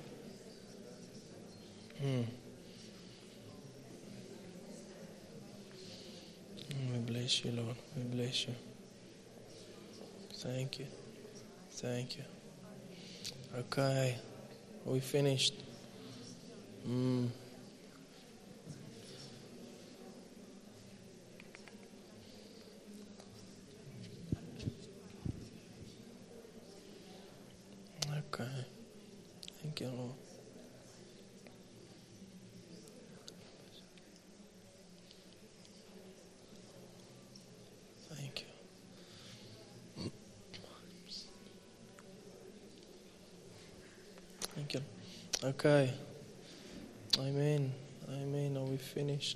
We bless you, Lord. We bless you. Thank you. Thank you. Okay. We finished. Okay. Thank you, Lord. Thank you. Thank you. Okay. Amen. Amen. Are we finished?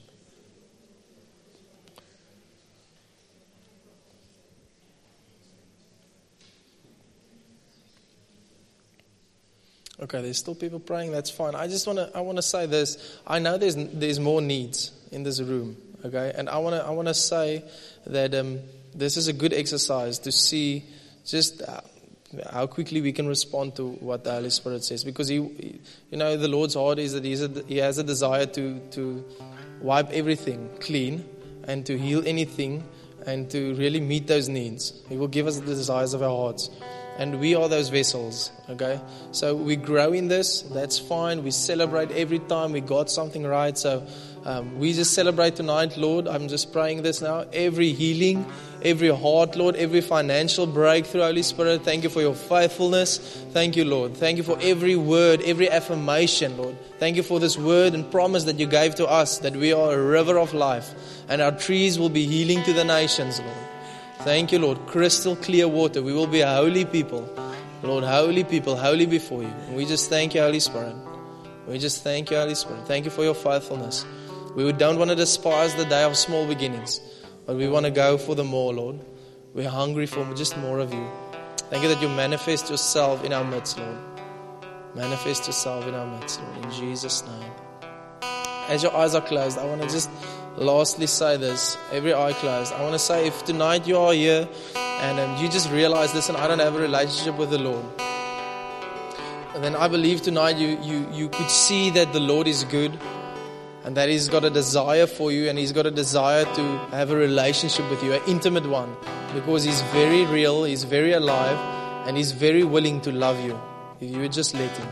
Okay, there's still people praying. That's fine. I want to say this. I know there's more needs in this room. Okay, and I want to say that this is a good exercise to see just how quickly we can respond to what the Holy Spirit says. Because the Lord's heart is that He has a desire to wipe everything clean and to heal anything and to really meet those needs. He will give us the desires of our hearts. And we are those vessels, okay? So we grow in this, that's fine. We celebrate every time we got something right. So we just celebrate tonight, Lord. I'm just praying this now. Every healing, every heart, Lord, every financial breakthrough, Holy Spirit. Thank you for your faithfulness. Thank you, Lord. Thank you for every word, every affirmation, Lord. Thank you for this word and promise that you gave to us, that we are a river of life and our trees will be healing to the nations, Lord. Thank you, Lord. Crystal clear water. We will be a holy people. Lord, holy people, holy before you. And we just thank you, Holy Spirit. We just thank you, Holy Spirit. Thank you for your faithfulness. We don't want to despise the day of small beginnings, but we want to go for the more, Lord. We're hungry for just more of you. Thank you that you manifest yourself in our midst, Lord. Manifest yourself in our midst, Lord. In Jesus' name. As your eyes are closed, I want to just lastly say this, every eye closed. I want to say, if tonight you are here and you just realize, listen, I don't have a relationship with the Lord, and then I believe tonight you could see that the Lord is good and that He's got a desire for you and He's got a desire to have a relationship with you, an intimate one, because He's very real, He's very alive, and He's very willing to love you if you would just let Him.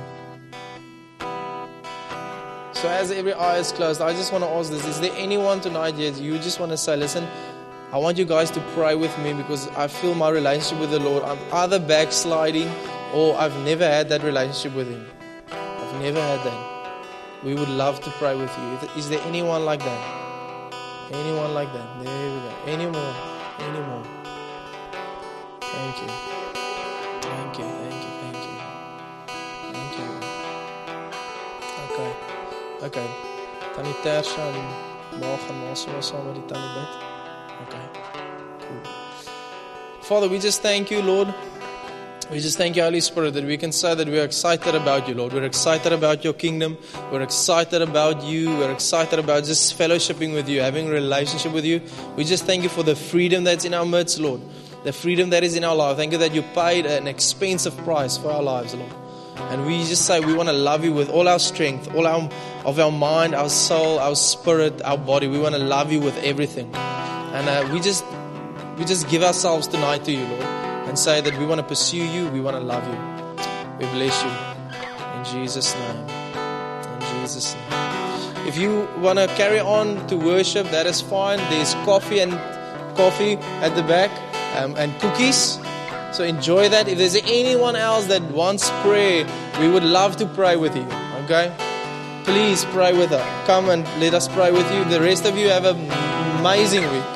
So as every eye is closed, I just want to ask this. Is there anyone tonight yet you just want to say, listen, I want you guys to pray with me because I feel my relationship with the Lord, I'm either backsliding or I've never had that relationship with Him. I've never had that. We would love to pray with you. Is there anyone like that? Anyone like that? There we go. Any more? Any more? Thank you. Thank you. Thank you. Thank you. Thank you. Okay. Okay. Tannie Tersha en Morgan Massimo saam met die tannie bid. Okay. Cool. Father, we just thank you, Lord. We just thank you, Holy Spirit, that we can say that we're excited about you, Lord. We're excited about your kingdom. We're excited about you. We're excited about just fellowshipping with you, having a relationship with you. We just thank you for the freedom that's in our midst, Lord. The freedom that is in our life. Thank you that you paid an expensive price for our lives, Lord. And we just say we want to love you with all our strength, of our mind, our soul, our spirit, our body. We want to love you with everything. And we just give ourselves tonight to you, Lord, and say that we want to pursue you, we want to love you. We bless you. In Jesus' name. In Jesus' name. If you want to carry on to worship, that is fine. There's coffee at the back and cookies. So enjoy that. If there's anyone else that wants prayer, we would love to pray with you. Okay? Please pray with us. Come and let us pray with you. The rest of you have an amazing week.